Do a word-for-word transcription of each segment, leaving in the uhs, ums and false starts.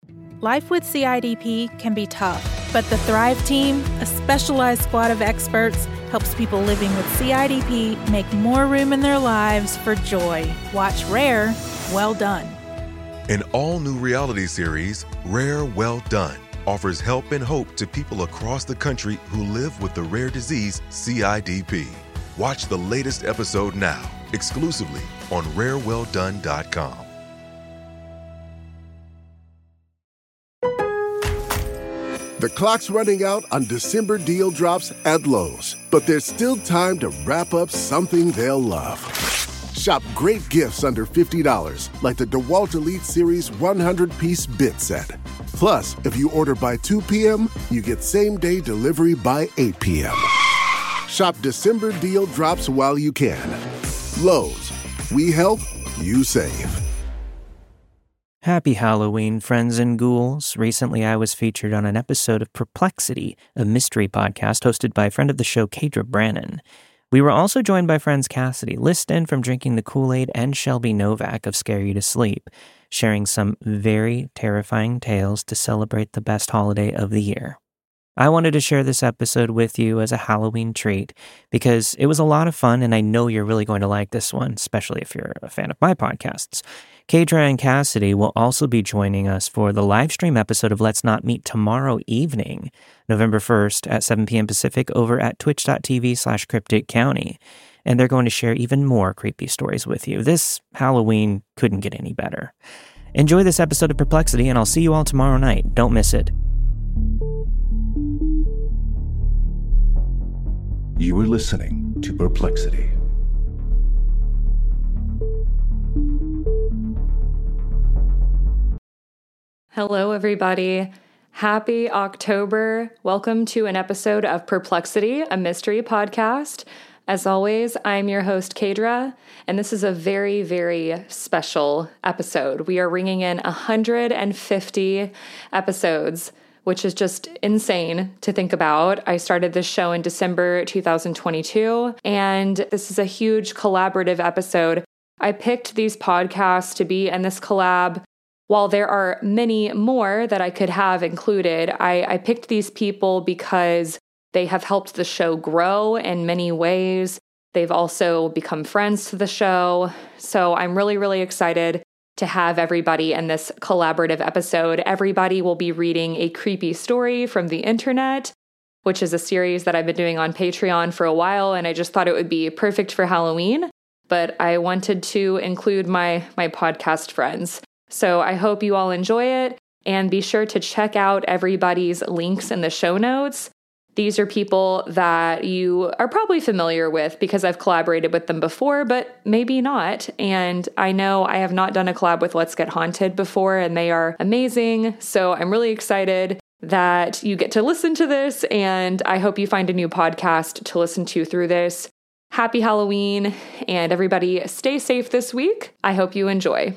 Life with C I D P can be tough, but the Thrive Team, a specialized squad of experts, helps people living with C I D P make more room in their lives for joy. Watch Rare, Well Done. An all-new reality series, Rare, Well Done, offers help and hope to people across the country who live with the rare disease C I D P. Watch the latest episode now, exclusively on rare well done dot com. The clock's running out on December deal drops at Lowe's, but there's still time to wrap up something they'll love. Shop great gifts under fifty dollars, like the DeWalt Elite Series one hundred piece bit set. Plus, if you order by two p.m., you get same-day delivery by eight p.m. Shop December deal drops while you can. Lowe's, we help, you save. Happy Halloween, friends and ghouls. Recently, I was featured on an episode of Perplexity, a mystery podcast hosted by a friend of the show, Kadra Brannon. We were also joined by friends Cassidy Liston from Drinking the Kool-Aid and Shelby Novak of Scare You to Sleep, sharing some very terrifying tales to celebrate the best holiday of the year. I wanted to share this episode with you as a Halloween treat because it was a lot of fun, and I know you're really going to like this one, especially if you're a fan of my podcasts. Kadra and Cassidy will also be joining us for the live stream episode of Let's Not Meet tomorrow evening, November first at seven p.m. Pacific over at twitch.tv slash cryptic county. And they're going to share even more creepy stories with you. This Halloween couldn't get any better. Enjoy this episode of Perplexity, and I'll see you all tomorrow night. Don't miss it. You are listening to Perplexity. Hello, everybody. Happy October. Welcome to an episode of Perplexity, a mystery podcast. As always, I'm your host, Kadra, and this is a very, very special episode. We are ringing in one hundred fifty episodes, which is just insane to think about. I started this show in December two thousand twenty-two, and this is a huge collaborative episode. I picked these podcasts to be in this collab. While there are many more that I could have included, I, I picked these people because they have helped the show grow in many ways. They've also become friends to the show. So I'm really, really excited to have everybody in this collaborative episode. Everybody will be reading a creepy story from the internet, which is a series that I've been doing on Patreon for a while, and I just thought it would be perfect for Halloween, but I wanted to include my, my podcast friends. So I hope you all enjoy it, and be sure to check out everybody's links in the show notes. These are people that you are probably familiar with because I've collaborated with them before, but maybe not. And I know I have not done a collab with Let's Get Haunted before, and they are amazing. So I'm really excited that you get to listen to this, and I hope you find a new podcast to listen to through this. Happy Halloween, and everybody stay safe this week. I hope you enjoy.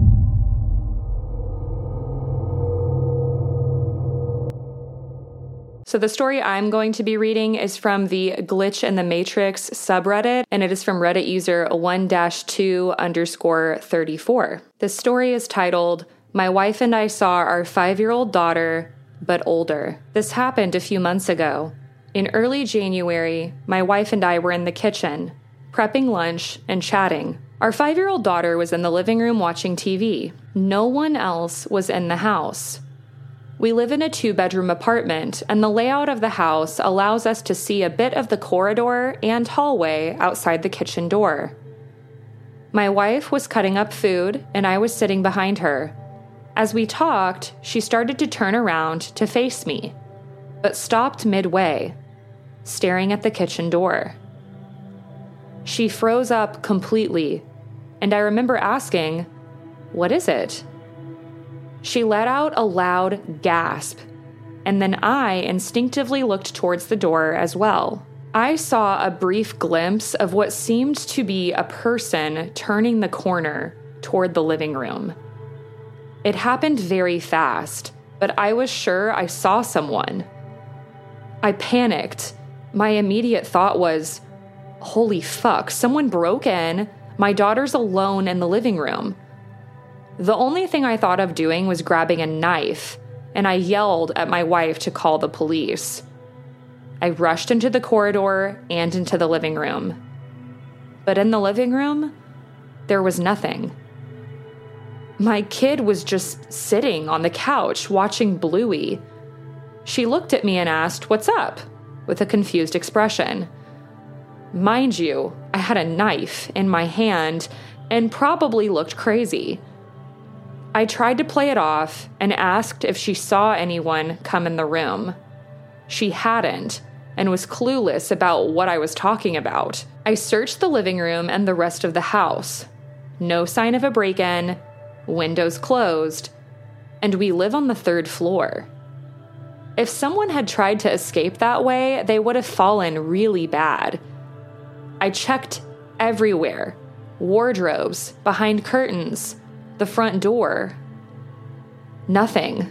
So the story I'm going to be reading is from the Glitch in the Matrix subreddit, and it is from Reddit user one dash two underscore thirty-four. This story is titled, My Wife and I Saw Our Five-Year-Old Daughter, but Older. This happened a few months ago. In early January, my wife and I were in the kitchen, prepping lunch and chatting. Our five-year-old daughter was in the living room watching T V. No one else was in the house. We live in a two-bedroom apartment, and the layout of the house allows us to see a bit of the corridor and hallway outside the kitchen door. My wife was cutting up food, and I was sitting behind her. As we talked, she started to turn around to face me, but stopped midway, staring at the kitchen door. She froze up completely, and I remember asking, "What is it?" She let out a loud gasp, and then I instinctively looked towards the door as well. I saw a brief glimpse of what seemed to be a person turning the corner toward the living room. It happened very fast, but I was sure I saw someone. I panicked. My immediate thought was, holy fuck, someone broke in. My daughter's alone in the living room. The only thing I thought of doing was grabbing a knife, and I yelled at my wife to call the police. I rushed into the corridor and into the living room. But in the living room, there was nothing. My kid was just sitting on the couch watching Bluey. She looked at me and asked, "What's up?" with a confused expression. Mind you, I had a knife in my hand and probably looked crazy. I tried to play it off and asked if she saw anyone come in the room. She hadn't and was clueless about what I was talking about. I searched the living room and the rest of the house. No sign of a break-in, windows closed, and we live on the third floor. If someone had tried to escape that way, they would have fallen really bad. I checked everywhere, wardrobes, behind curtains, the front door. Nothing.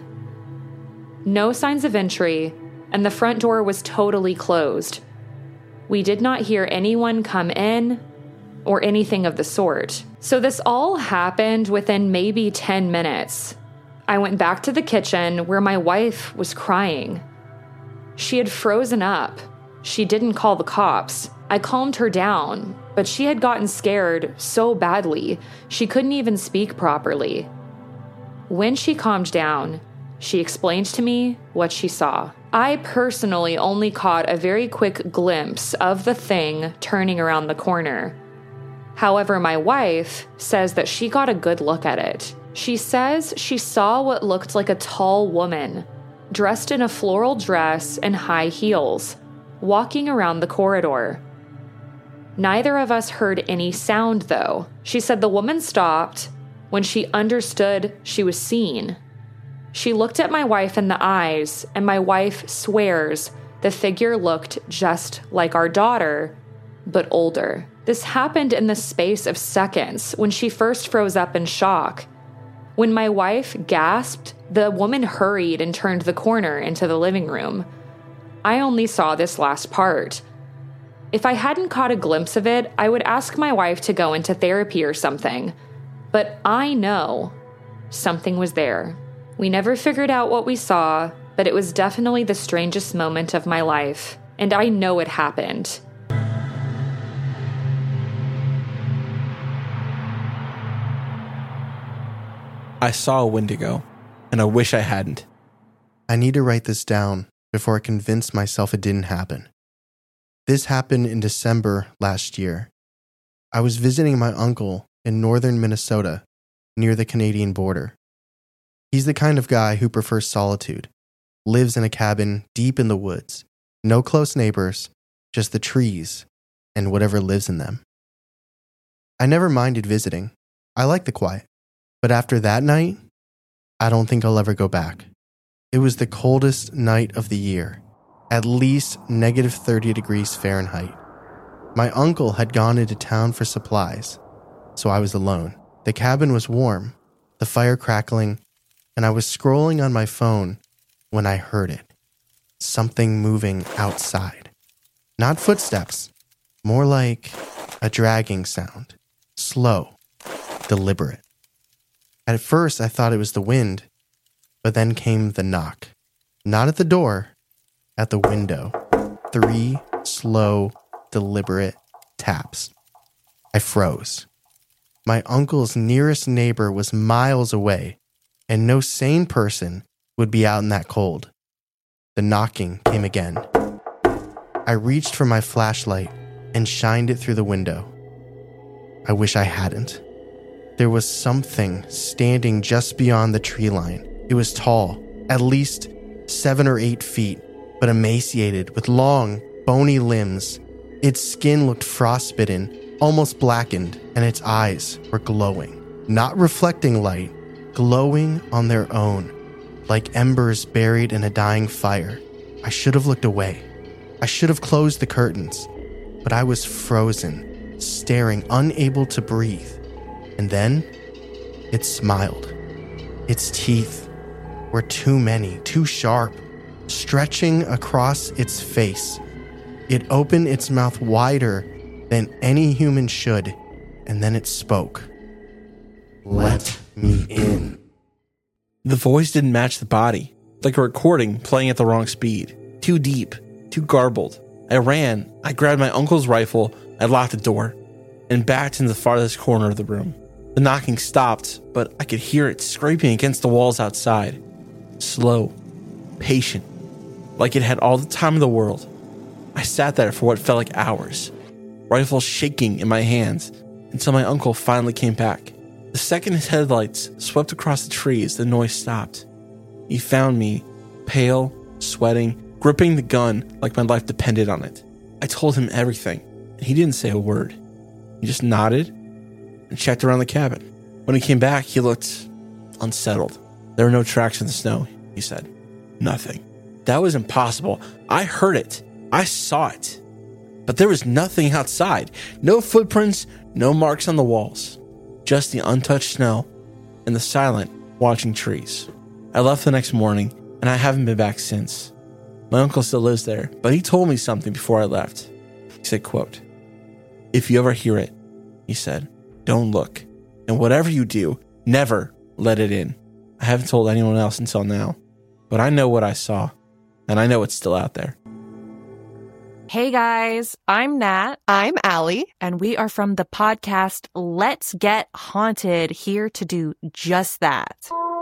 No signs of entry, and the front door was totally closed. We did not hear anyone come in or anything of the sort. So this all happened within maybe ten minutes. I went back to the kitchen where my wife was crying. She had frozen up. She didn't call the cops. I calmed her down, but she had gotten scared so badly she couldn't even speak properly. When she calmed down, she explained to me what she saw. I personally only caught a very quick glimpse of the thing turning around the corner. However, my wife says that she got a good look at it. She says she saw what looked like a tall woman, dressed in a floral dress and high heels, walking around the corridor. Neither of us heard any sound, though. She said the woman stopped when she understood she was seen. She looked at my wife in the eyes, and my wife swears the figure looked just like our daughter, but older. This happened in the space of seconds when she first froze up in shock. When my wife gasped, the woman hurried and turned the corner into the living room. I only saw this last part. If I hadn't caught a glimpse of it, I would ask my wife to go into therapy or something. But I know something was there. We never figured out what we saw, but it was definitely the strangest moment of my life, and I know it happened. I saw a Wendigo, and I wish I hadn't. I need to write this down before I convince myself it didn't happen. This happened in December last year. I was visiting my uncle in northern Minnesota, near the Canadian border. He's the kind of guy who prefers solitude, lives in a cabin deep in the woods, no close neighbors, just the trees and whatever lives in them. I never minded visiting. I like the quiet. But after that night, I don't think I'll ever go back. It was the coldest night of the year, at least negative thirty degrees Fahrenheit. My uncle had gone into town for supplies, so I was alone. The cabin was warm, the fire crackling, and I was scrolling on my phone when I heard it. Something moving outside. Not footsteps, more like a dragging sound. Slow, deliberate. At first, I thought it was the wind, but then came the knock. Not at the door, at the window. Three slow, deliberate taps. I froze. My uncle's nearest neighbor was miles away, and no sane person would be out in that cold. The knocking came again. I reached for my flashlight and shined it through the window. I wish I hadn't. There was something standing just beyond the tree line. It was tall, at least seven or eight feet, but emaciated with long, bony limbs. Its skin looked frostbitten, almost blackened, and its eyes were glowing. Not reflecting light, glowing on their own, like embers buried in a dying fire. I should have looked away. I should have closed the curtains, but I was frozen, staring, unable to breathe. And then, it smiled. Its teeth were too many, too sharp, stretching across its face. It opened its mouth wider than any human should, and then it spoke. Let me in. The voice didn't match the body, like a recording playing at the wrong speed. Too deep, too garbled. I ran, I grabbed my uncle's rifle, I locked the door, and backed into the farthest corner of the room. The knocking stopped, but I could hear it scraping against the walls outside. Slow, patient, like it had all the time in the world. I sat there for what felt like hours, rifle shaking in my hands, until my uncle finally came back. The second his headlights swept across the trees, the noise stopped. He found me, pale, sweating, gripping the gun like my life depended on it. I told him everything, and he didn't say a word. He just nodded and checked around the cabin. When he came back, he looked unsettled. There were no tracks in the snow, he said. Nothing. That was impossible. I heard it. I saw it. But there was nothing outside. No footprints, no marks on the walls. Just the untouched snow and the silent, watching trees. I left the next morning, and I haven't been back since. My uncle still lives there, but he told me something before I left. He said, quote, "If you ever hear it," he said, "don't look. And whatever you do, never let it in." I haven't told anyone else until now, but I know what I saw, and I know it's still out there. Hey guys, I'm Nat. I'm Allie. And we are from the podcast Let's Get Haunted, here to do just that.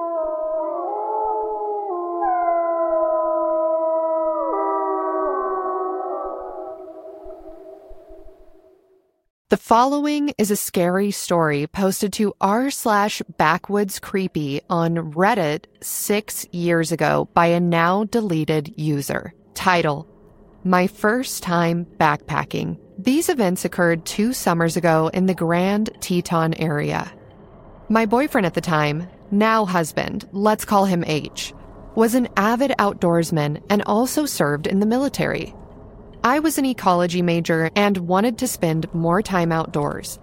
The following is a scary story posted to r slash backwoods creepy on Reddit six years ago by a now deleted user. Title: My First Time Backpacking. These events occurred two summers ago in the Grand Teton area. My boyfriend at the time, now husband, let's call him H, was an avid outdoorsman and also served in the military. I was an ecology major and wanted to spend more time outdoors.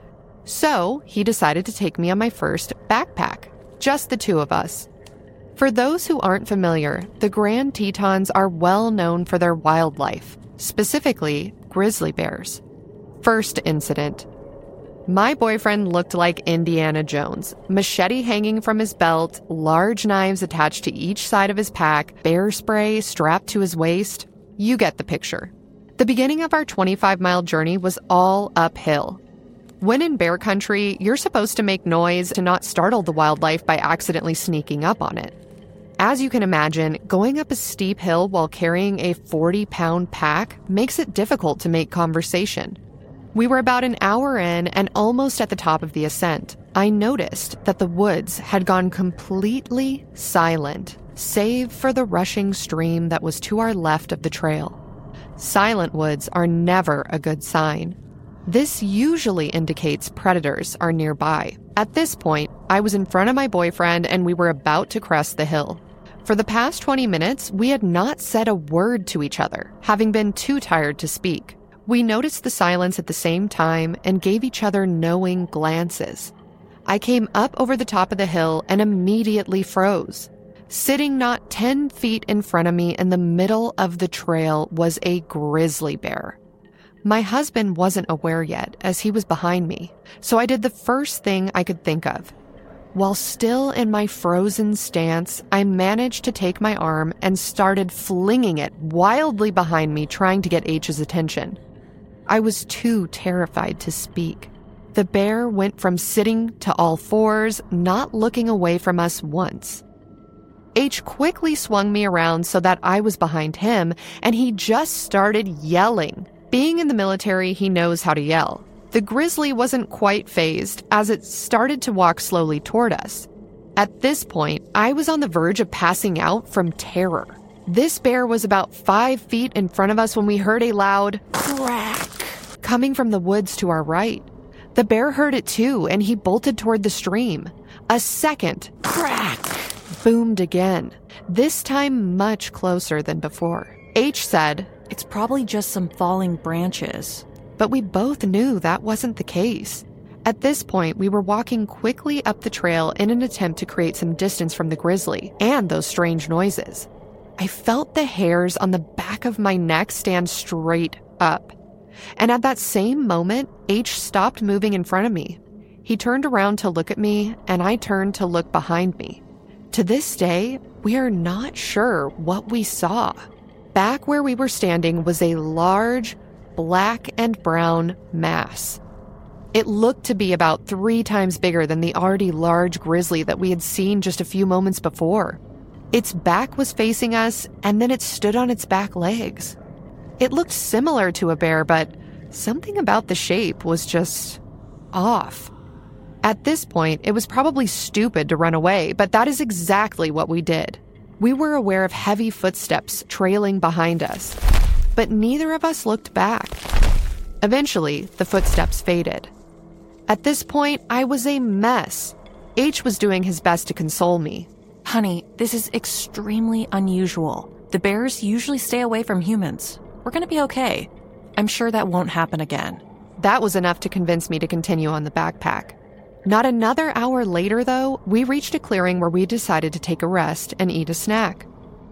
So he decided to take me on my first backpack, just the two of us. For those who aren't familiar, the Grand Tetons are well known for their wildlife, specifically grizzly bears. First incident. My boyfriend looked like Indiana Jones, machete hanging from his belt, large knives attached to each side of his pack, bear spray strapped to his waist. You get the picture. The beginning of our twenty-five mile journey was all uphill. When in bear country, you're supposed to make noise to not startle the wildlife by accidentally sneaking up on it. As you can imagine, going up a steep hill while carrying a forty pound pack makes it difficult to make conversation. We were about an hour in and almost at the top of the ascent. I noticed that the woods had gone completely silent, save for the rushing stream that was to our left of the trail. Silent woods are never a good sign. This usually indicates predators are nearby. At this point, I was in front of my boyfriend and we were about to crest the hill. For the past twenty minutes, we had not said a word to each other, having been too tired to speak. We noticed the silence at the same time and gave each other knowing glances. I came up over the top of the hill and immediately froze. Sitting not ten feet in front of me in the middle of the trail was a grizzly bear. My husband wasn't aware yet, as he was behind me, so I did the first thing I could think of. While still in my frozen stance, I managed to take my arm and started flinging it wildly behind me, trying to get H's attention. I was too terrified to speak. The bear went from sitting to all fours, not looking away from us once. H quickly swung me around so that I was behind him, and he just started yelling. Being in the military, he knows how to yell. The grizzly wasn't quite fazed, as it started to walk slowly toward us. At this point, I was on the verge of passing out from terror. This bear was about five feet in front of us when we heard a loud crack coming from the woods to our right. The bear heard it too, and he bolted toward the stream. A second crack boomed again, this time much closer than before. H said, "It's probably just some falling branches." But we both knew that wasn't the case. At this point, we were walking quickly up the trail in an attempt to create some distance from the grizzly and those strange noises. I felt the hairs on the back of my neck stand straight up. And at that same moment, H stopped moving in front of me. He turned around to look at me, and I turned to look behind me. To this day, we are not sure what we saw. Back where we were standing was a large, black and brown mass. It looked to be about three times bigger than the already large grizzly that we had seen just a few moments before. Its back was facing us, and then it stood on its back legs. It looked similar to a bear, but something about the shape was just off. At this point, it was probably stupid to run away, but that is exactly what we did. We were aware of heavy footsteps trailing behind us, but neither of us looked back. Eventually, the footsteps faded. At this point, I was a mess. H was doing his best to console me. Honey, this is extremely unusual. The bears usually stay away from humans. We're gonna be okay. I'm sure that won't happen again. That was enough to convince me to continue on the backpack. Not another hour later, though, we reached a clearing where we decided to take a rest and eat a snack.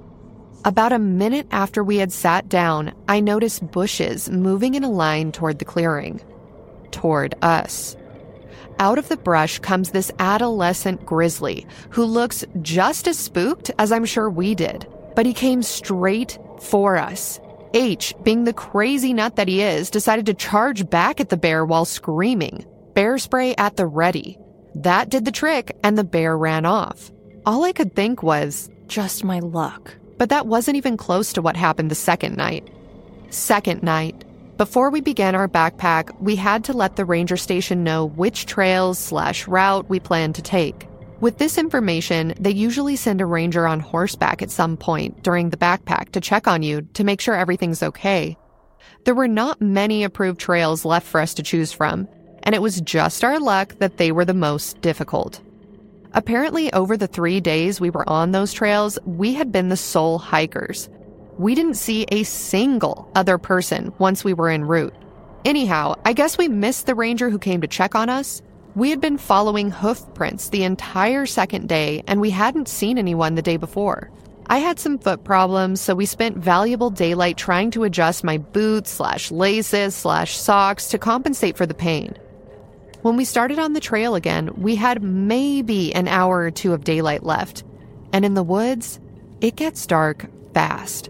About a minute after we had sat down, I noticed bushes moving in a line toward the clearing. Toward us. Out of the brush comes this adolescent grizzly who looks just as spooked as I'm sure we did, but he came straight for us. H, being the crazy nut that he is, decided to charge back at the bear while screaming. Bear spray at the ready. That did the trick, and the bear ran off. All I could think was, just my luck. But that wasn't even close to what happened the second night. Second night. Before we began our backpack, we had to let the ranger station know which trails slash route we planned to take. With this information, they usually send a ranger on horseback at some point during the backpack to check on you to make sure everything's okay. There were not many approved trails left for us to choose from, and it was just our luck that they were the most difficult. Apparently, over the three days we were on those trails, we had been the sole hikers. We didn't see a single other person once we were en route. Anyhow, I guess we missed the ranger who came to check on us. We had been following hoof prints the entire second day, and we hadn't seen anyone the day before. I had some foot problems, so we spent valuable daylight trying to adjust my boots slash laces slash socks to compensate for the pain. When we started on the trail again, we had maybe an hour or two of daylight left. And in the woods, it gets dark fast.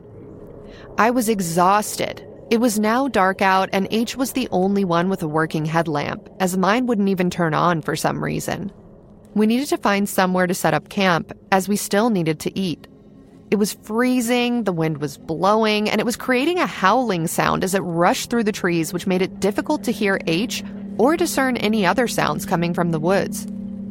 I was exhausted. It was now dark out, and H was the only one with a working headlamp, as mine wouldn't even turn on for some reason. We needed to find somewhere to set up camp, as we still needed to eat. It was freezing, the wind was blowing, and it was creating a howling sound as it rushed through the trees, which made it difficult to hear H or discern any other sounds coming from the woods.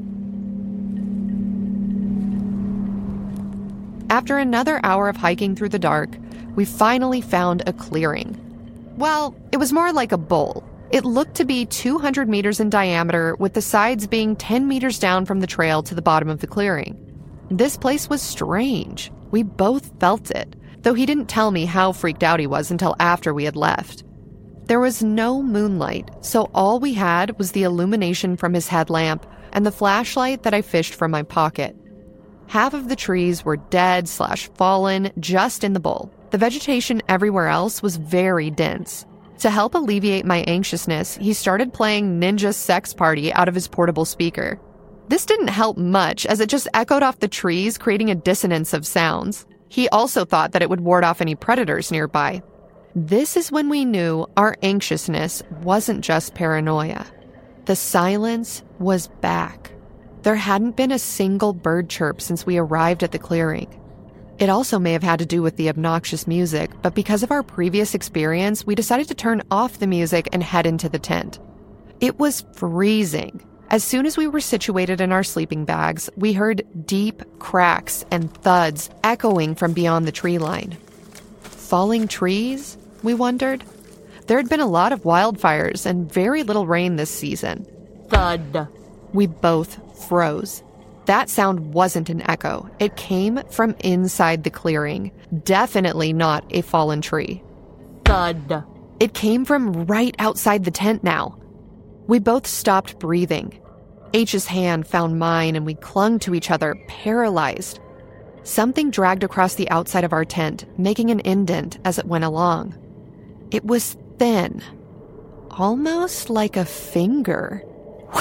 After another hour of hiking through the dark, we finally found a clearing. Well, it was more like a bowl. It looked to be two hundred meters in diameter, with the sides being ten meters down from the trail to the bottom of the clearing. This place was strange. We both felt it, though he didn't tell me how freaked out he was until after we had left. There was no moonlight, so all we had was the illumination from his headlamp and the flashlight that I fished from my pocket. Half of the trees were dead slash fallen just in the bowl. The vegetation everywhere else was very dense. To help alleviate my anxiousness, he started playing Ninja Sex Party out of his portable speaker. This didn't help much, as it just echoed off the trees, creating a dissonance of sounds. He also thought that it would ward off any predators nearby. This is when we knew our anxiousness wasn't just paranoia. The silence was back. There hadn't been a single bird chirp since we arrived at the clearing. It also may have had to do with the obnoxious music, but because of our previous experience, we decided to turn off the music and head into the tent. It was freezing. As soon as we were situated in our sleeping bags, we heard deep cracks and thuds echoing from beyond the tree line. Falling trees? We wondered. There had been a lot of wildfires and very little rain this season. Thud. We both froze. That sound wasn't an echo. It came from inside the clearing. Definitely not a fallen tree. Thud. It came from right outside the tent now. We both stopped breathing. H's hand found mine and we clung to each other, paralyzed. Something dragged across the outside of our tent, making an indent as it went along. It was thin, almost like a finger. What is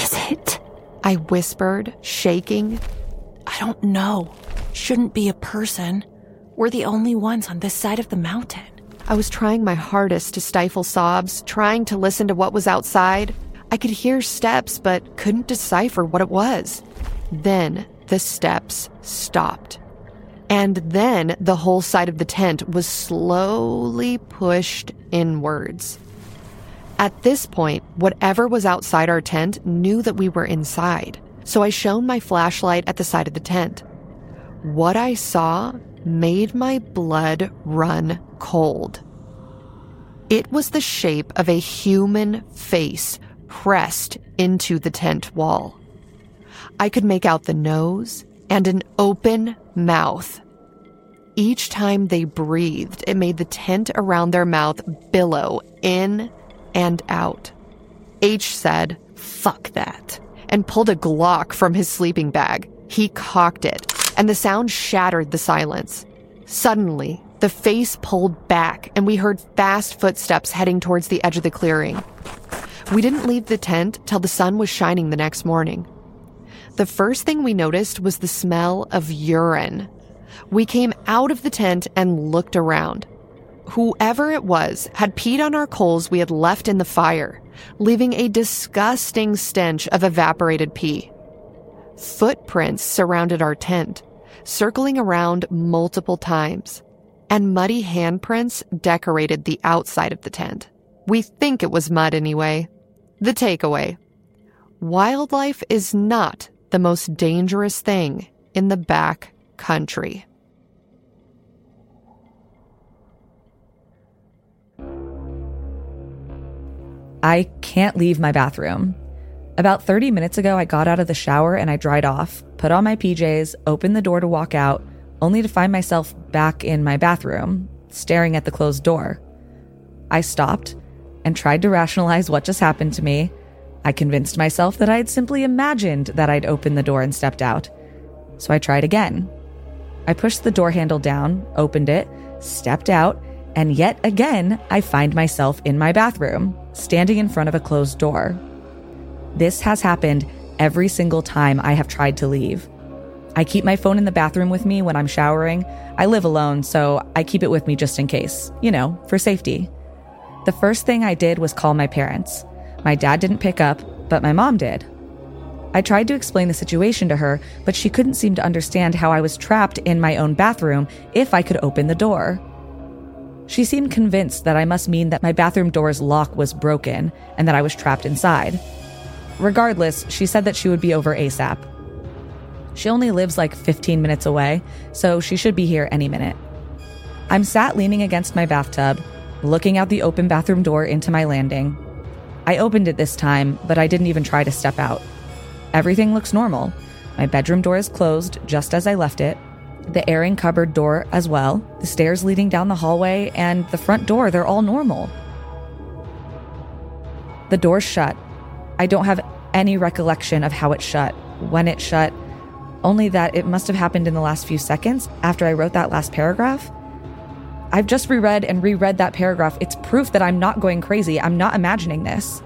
is it? I whispered, shaking. I don't know. Shouldn't be a person. We're the only ones on this side of the mountain. I was trying my hardest to stifle sobs, trying to listen to what was outside. I could hear steps, but couldn't decipher what it was. Then the steps stopped. And then the whole side of the tent was slowly pushed inwards. At this point, whatever was outside our tent knew that we were inside, so I shone my flashlight at the side of the tent. What I saw made my blood run cold. It was the shape of a human face pressed into the tent wall. I could make out the nose and an open mouth. Each time they breathed, it made the tent around their mouth billow in and out. H said, "Fuck that," and pulled a Glock from his sleeping bag. He cocked it, and the sound shattered the silence. Suddenly, the face pulled back, and we heard fast footsteps heading towards the edge of the clearing. We didn't leave the tent till the sun was shining the next morning. The first thing we noticed was the smell of urine. We came out of the tent and looked around. Whoever it was had peed on our coals we had left in the fire, leaving a disgusting stench of evaporated pee. Footprints surrounded our tent, circling around multiple times, and muddy handprints decorated the outside of the tent. We think it was mud anyway. The takeaway: wildlife is not the most dangerous thing in the back country. I can't leave my bathroom. About thirty minutes ago, I got out of the shower and I dried off, put on my P Js, opened the door to walk out, only to find myself back in my bathroom, staring at the closed door. I stopped and tried to rationalize what just happened to me. I convinced myself that I had simply imagined that I'd opened the door and stepped out. So I tried again. I pushed the door handle down, opened it, stepped out, and yet again, I find myself in my bathroom, standing in front of a closed door. This has happened every single time I have tried to leave. I keep my phone in the bathroom with me when I'm showering. I live alone, so I keep it with me just in case, you know, for safety. The first thing I did was call my parents. My dad didn't pick up, but my mom did. I tried to explain the situation to her, but she couldn't seem to understand how I was trapped in my own bathroom if I could open the door. She seemed convinced that I must mean that my bathroom door's lock was broken and that I was trapped inside. Regardless, she said that she would be over ASAP. She only lives like fifteen minutes away, so she should be here any minute. I'm sat leaning against my bathtub, looking out the open bathroom door into my landing. I opened it this time, but I didn't even try to step out. Everything looks normal. My bedroom door is closed just as I left it. The airing cupboard door as well, the stairs leading down the hallway, and the front door, they're all normal. The door's shut. I don't have any recollection of how it shut, when it shut, only that it must have happened in the last few seconds after I wrote that last paragraph. I've just reread and reread that paragraph. It's proof that I'm not going crazy. I'm not imagining this.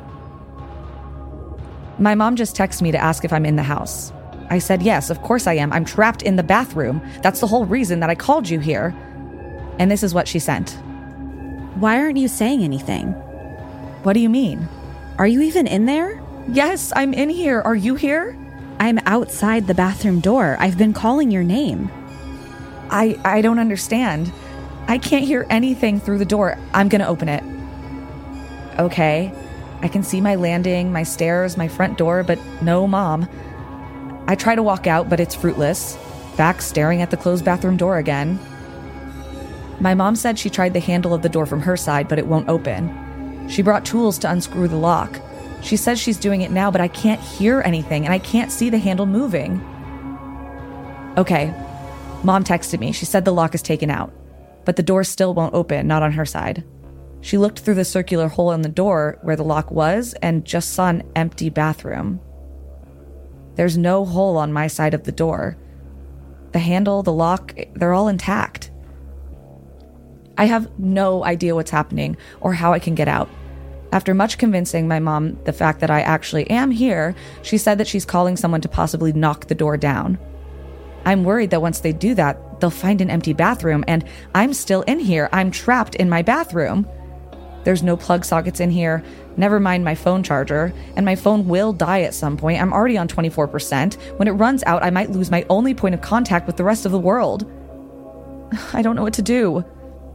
My mom just texted me to ask if I'm in the house. I said, yes, of course I am. I'm trapped in the bathroom. That's the whole reason that I called you here. And this is what she sent. Why aren't you saying anything? What do you mean? Are you even in there? Yes, I'm in here. Are you here? I'm outside the bathroom door. I've been calling your name. I, I don't understand. I can't hear anything through the door. I'm gonna open it. Okay. I can see my landing, my stairs, my front door, but no mom. I try to walk out, but it's fruitless. Back staring at the closed bathroom door again. My mom said she tried the handle of the door from her side, but it won't open. She brought tools to unscrew the lock. She says she's doing it now, but I can't hear anything, and I can't see the handle moving. Okay. Mom texted me. She said the lock is taken out, but the door still won't open, not on her side. She looked through the circular hole in the door where the lock was and just saw an empty bathroom. There's no hole on my side of the door. The handle, the lock, they're all intact. I have no idea what's happening or how I can get out. After much convincing my mom the fact that I actually am here, she said that she's calling someone to possibly knock the door down. I'm worried that once they do that, they'll find an empty bathroom, and I'm still in here. I'm trapped in my bathroom. There's no plug sockets in here, never mind my phone charger, and my phone will die at some point. I'm already on twenty-four percent. When it runs out, I might lose my only point of contact with the rest of the world. I don't know what to do.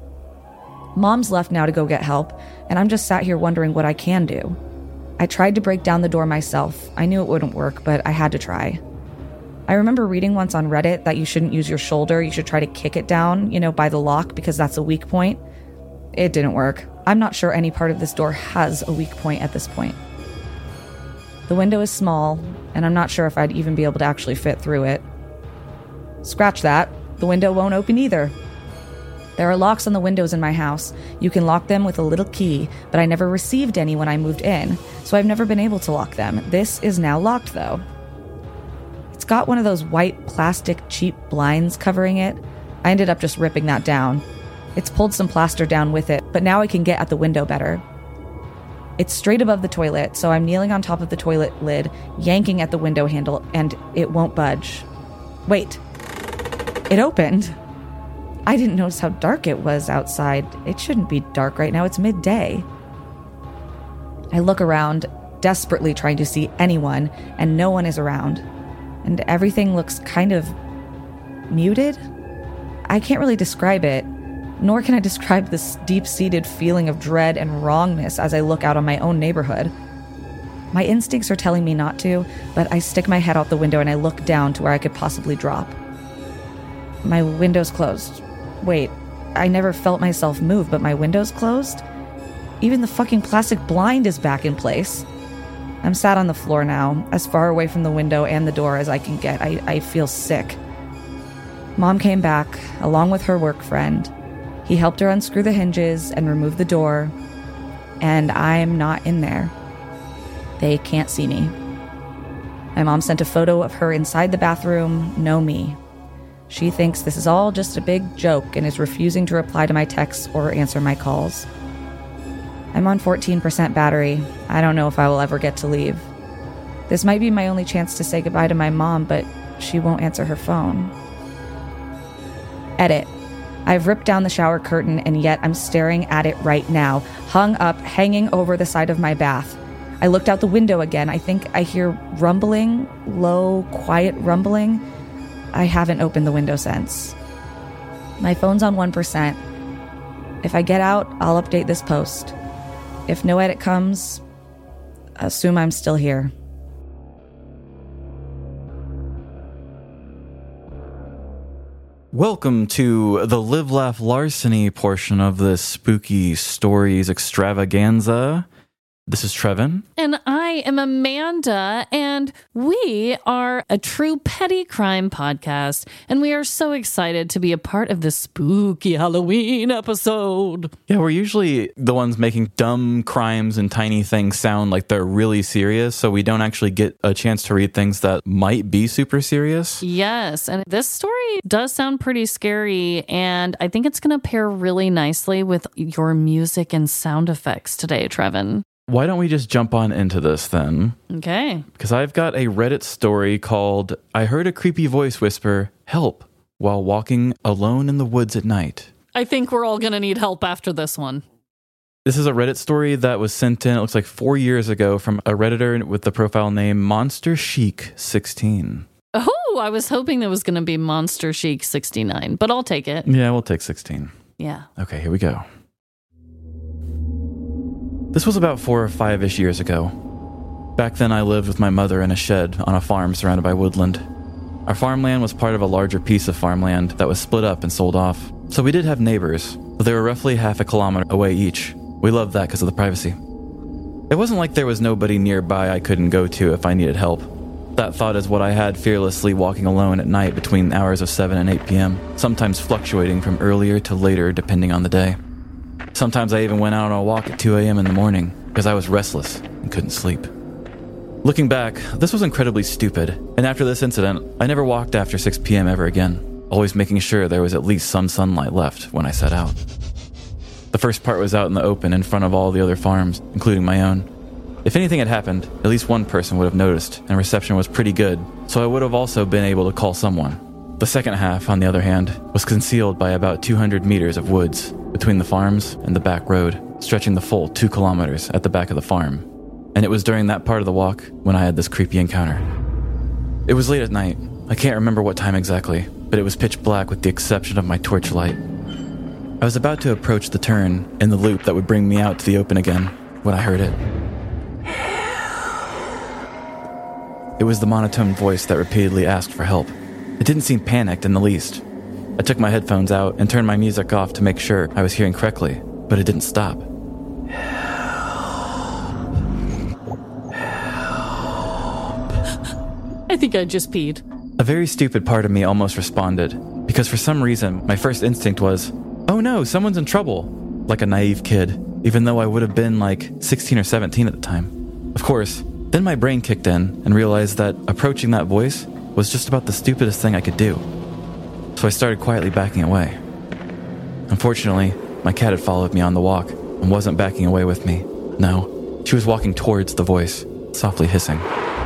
Mom's left now to go get help, and I'm just sat here wondering what I can do. I tried to break down the door myself. I knew it wouldn't work, but I had to try. I remember reading once on Reddit that you shouldn't use your shoulder. You should try to kick it down, you know, by the lock, because that's a weak point. It didn't work. I'm not sure any part of this door has a weak point at this point. The window is small, and I'm not sure if I'd even be able to actually fit through it. Scratch that. The window won't open either. There are locks on the windows in my house. You can lock them with a little key, but I never received any when I moved in, so I've never been able to lock them. This is now locked, though. It's got one of those white plastic cheap blinds covering it. I ended up just ripping that down. It's pulled some plaster down with it, but now I can get at the window better. It's straight above the toilet, so I'm kneeling on top of the toilet lid, yanking at the window handle, and it won't budge. Wait. It opened. I didn't notice how dark it was outside. It shouldn't be dark right now. It's midday. I look around, desperately trying to see anyone, and no one is around. And everything looks kind of muted. I can't really describe it, nor can I describe this deep-seated feeling of dread and wrongness as I look out on my own neighborhood. My instincts are telling me not to, but I stick my head out the window and I look down to where I could possibly drop. My window's closed. Wait, I never felt myself move, but my window's closed? Even the fucking plastic blind is back in place. I'm sat on the floor now, as far away from the window and the door as I can get. I, I feel sick. Mom came back, along with her work friend. He helped her unscrew the hinges and remove the door, and I'm not in there. They can't see me. My mom sent a photo of her inside the bathroom, no me. She thinks this is all just a big joke and is refusing to reply to my texts or answer my calls. I'm on fourteen percent battery. I don't know if I will ever get to leave. This might be my only chance to say goodbye to my mom, but she won't answer her phone. Edit. I've ripped down the shower curtain, and yet I'm staring at it right now, hung up, hanging over the side of my bath. I looked out the window again. I think I hear rumbling, low, quiet rumbling. I haven't opened the window since. My phone's on one percent. If I get out, I'll update this post. If no edit comes, assume I'm still here. Welcome to the Live Laugh Larceny portion of this spooky stories extravaganza. This is Trevin. And I am Amanda, and we are a true petty crime podcast, and we are so excited to be a part of this spooky Halloween episode. Yeah, we're usually the ones making dumb crimes and tiny things sound like they're really serious, so we don't actually get a chance to read things that might be super serious. Yes, and this story does sound pretty scary, and I think it's going to pair really nicely with your music and sound effects today, Trevin. Why don't we just jump on into this then? Okay. Because I've got a Reddit story called, I heard a creepy voice whisper, help, while walking alone in the woods at night. I think we're all going to need help after this one. This is a Reddit story that was sent in, it looks like four years ago, from a Redditor with the profile name Monster Chic sixteen. Oh, I was hoping there was going to be Monster Chic sixty-nine, but I'll take it. Yeah, we'll take sixteen. Yeah. Okay, here we go. This was about four or five-ish years ago. Back then, I lived with my mother in a shed on a farm surrounded by woodland. Our farmland was part of a larger piece of farmland that was split up and sold off. So we did have neighbors, but they were roughly half a kilometer away each. We loved that because of the privacy. It wasn't like there was nobody nearby I couldn't go to if I needed help. That thought is what I had fearlessly walking alone at night between the hours of seven and eight p.m., sometimes fluctuating from earlier to later depending on the day. Sometimes I even went out on a walk at two a.m. in the morning because I was restless and couldn't sleep. Looking back, this was incredibly stupid, and after this incident, I never walked after six p.m. ever again, always making sure there was at least some sunlight left when I set out. The first part was out in the open in front of all the other farms, including my own. If anything had happened, at least one person would have noticed, and reception was pretty good, so I would have also been able to call someone. The second half, on the other hand, was concealed by about two hundred meters of woods between the farms and the back road, stretching the full two kilometers at the back of the farm. And it was during that part of the walk when I had this creepy encounter. It was late at night. I can't remember what time exactly, but it was pitch black with the exception of my torchlight. I was about to approach the turn in the loop that would bring me out to the open again when I heard it. It was the monotone voice that repeatedly asked for help. It didn't seem panicked in the least. I took my headphones out and turned my music off to make sure I was hearing correctly, but it didn't stop. I think I just peed. A very stupid part of me almost responded, because for some reason, my first instinct was, oh no, someone's in trouble, like a naive kid, even though I would have been like sixteen or seventeen at the time. Of course, then my brain kicked in and realized that approaching that voice was just about the stupidest thing I could do. So I started quietly backing away. Unfortunately, my cat had followed me on the walk and wasn't backing away with me. No, she was walking towards the voice, softly hissing.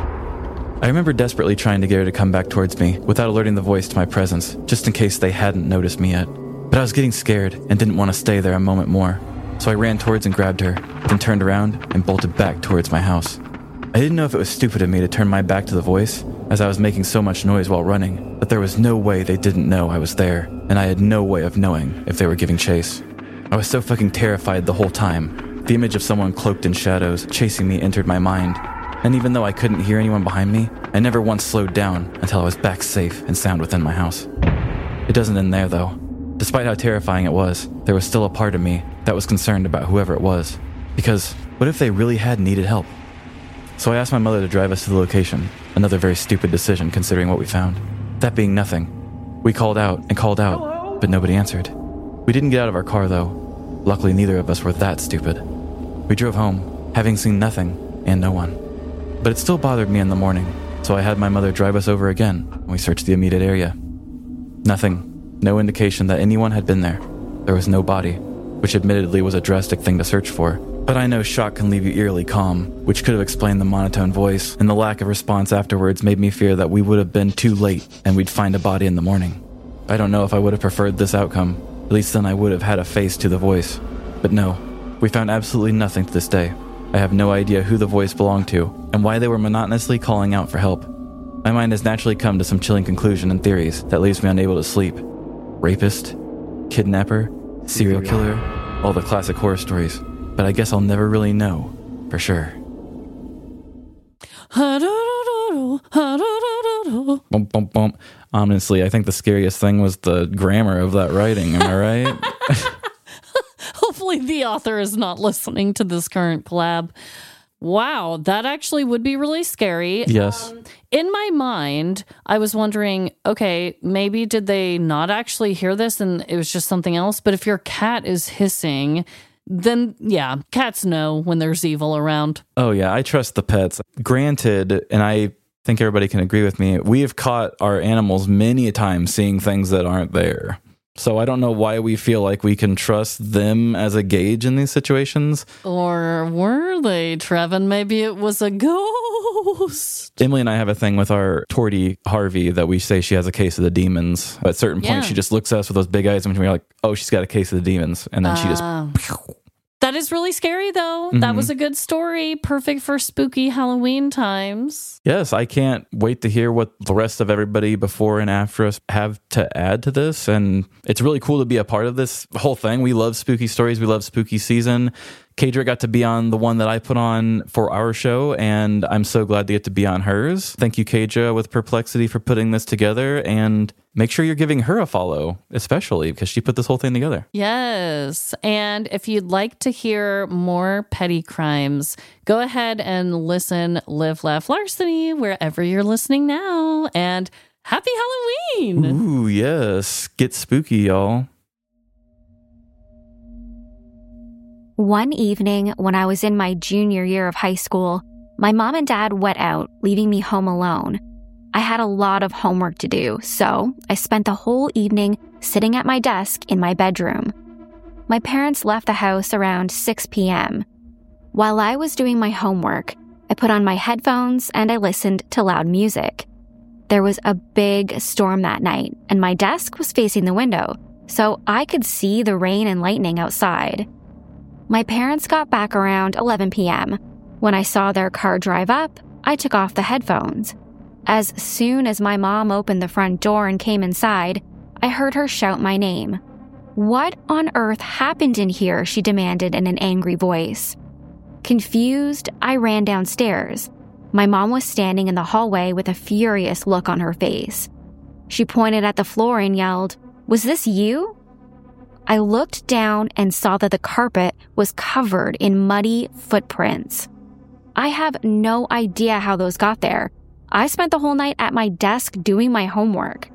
I remember desperately trying to get her to come back towards me without alerting the voice to my presence, just in case they hadn't noticed me yet. But I was getting scared and didn't want to stay there a moment more, so I ran towards and grabbed her, then turned around and bolted back towards my house. I didn't know if it was stupid of me to turn my back to the voice, as I was making so much noise while running, but there was no way they didn't know I was there, and I had no way of knowing if they were giving chase. I was so fucking terrified the whole time. The image of someone cloaked in shadows chasing me entered my mind, and even though I couldn't hear anyone behind me, I never once slowed down until I was back safe and sound within my house. It doesn't end there, though. Despite how terrifying it was, there was still a part of me that was concerned about whoever it was. Because what if they really had needed help? So I asked my mother to drive us to the location, another very stupid decision considering what we found. That being nothing. We called out and called out, Hello? But nobody answered. We didn't get out of our car, though. Luckily, neither of us were that stupid. We drove home, having seen nothing and no one. But it still bothered me in the morning, so I had my mother drive us over again, and we searched the immediate area. Nothing. No indication that anyone had been there. There was no body, which admittedly was a drastic thing to search for. But I know shock can leave you eerily calm, which could have explained the monotone voice, and the lack of response afterwards made me fear that we would have been too late and we'd find a body in the morning. I don't know if I would have preferred this outcome. At least then I would have had a face to the voice. But no, we found absolutely nothing to this day. I have no idea who the voice belonged to and why they were monotonously calling out for help. My mind has naturally come to some chilling conclusion and theories that leaves me unable to sleep. Rapist, kidnapper, serial killer, all the classic horror stories. But I guess I'll never really know for sure. Bum, bum, bum. Honestly, I think the scariest thing was the grammar of that writing. Am I right? Hopefully the author is not listening to this current collab. Wow, that actually would be really scary. Yes. Um, in my mind, I was wondering, okay, maybe did they not actually hear this and it was just something else? But if your cat is hissing, then yeah, cats know when there's evil around. Oh yeah, I trust the pets. Granted, and I think everybody can agree with me, we have caught our animals many a time seeing things that aren't there. So I don't know why we feel like we can trust them as a gauge in these situations. Or were they, Trevin? Maybe it was a ghost. Emily and I have a thing with our Tortie, Harvey, that we say she has a case of the demons. At certain points, yeah. She just looks at us with those big eyes and we're like, oh, she's got a case of the demons. And then uh, she just... That is really scary, though. Mm-hmm. That was a good story. Perfect for spooky Halloween times. Yes, I can't wait to hear what the rest of everybody before and after us have to add to this. And it's really cool to be a part of this whole thing. We love spooky stories. We love spooky season. Kadra got to be on the one that I put on for our show, and I'm so glad to get to be on hers. Thank you, Kadra, with Perplexity, for putting this together, and make sure you're giving her a follow, especially because she put this whole thing together. Yes, and if you'd like to hear more petty crimes, go ahead and listen Live, Laugh, Larceny wherever you're listening now, and happy Halloween! Ooh, yes. Get spooky, y'all. One evening, when I was in my junior year of high school, my mom and dad went out, leaving me home alone. I had a lot of homework to do, so I spent the whole evening sitting at my desk in my bedroom. My parents left the house around six p.m. While I was doing my homework, I put on my headphones and I listened to loud music. There was a big storm that night, and my desk was facing the window, so I could see the rain and lightning outside. My parents got back around eleven p.m. When I saw their car drive up, I took off the headphones. As soon as my mom opened the front door and came inside, I heard her shout my name. "What on earth happened in here?" she demanded in an angry voice. Confused, I ran downstairs. My mom was standing in the hallway with a furious look on her face. She pointed at the floor and yelled, "Was this you?" I looked down and saw that the carpet was covered in muddy footprints. I have no idea how those got there. I spent the whole night at my desk doing my homework.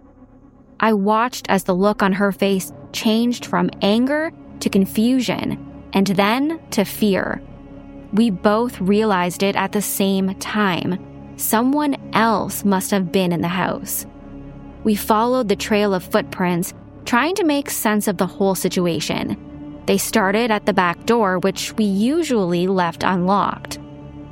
I watched as the look on her face changed from anger to confusion, and then to fear. We both realized it at the same time. Someone else must have been in the house. We followed the trail of footprints, trying to make sense of the whole situation. They started at the back door, which we usually left unlocked.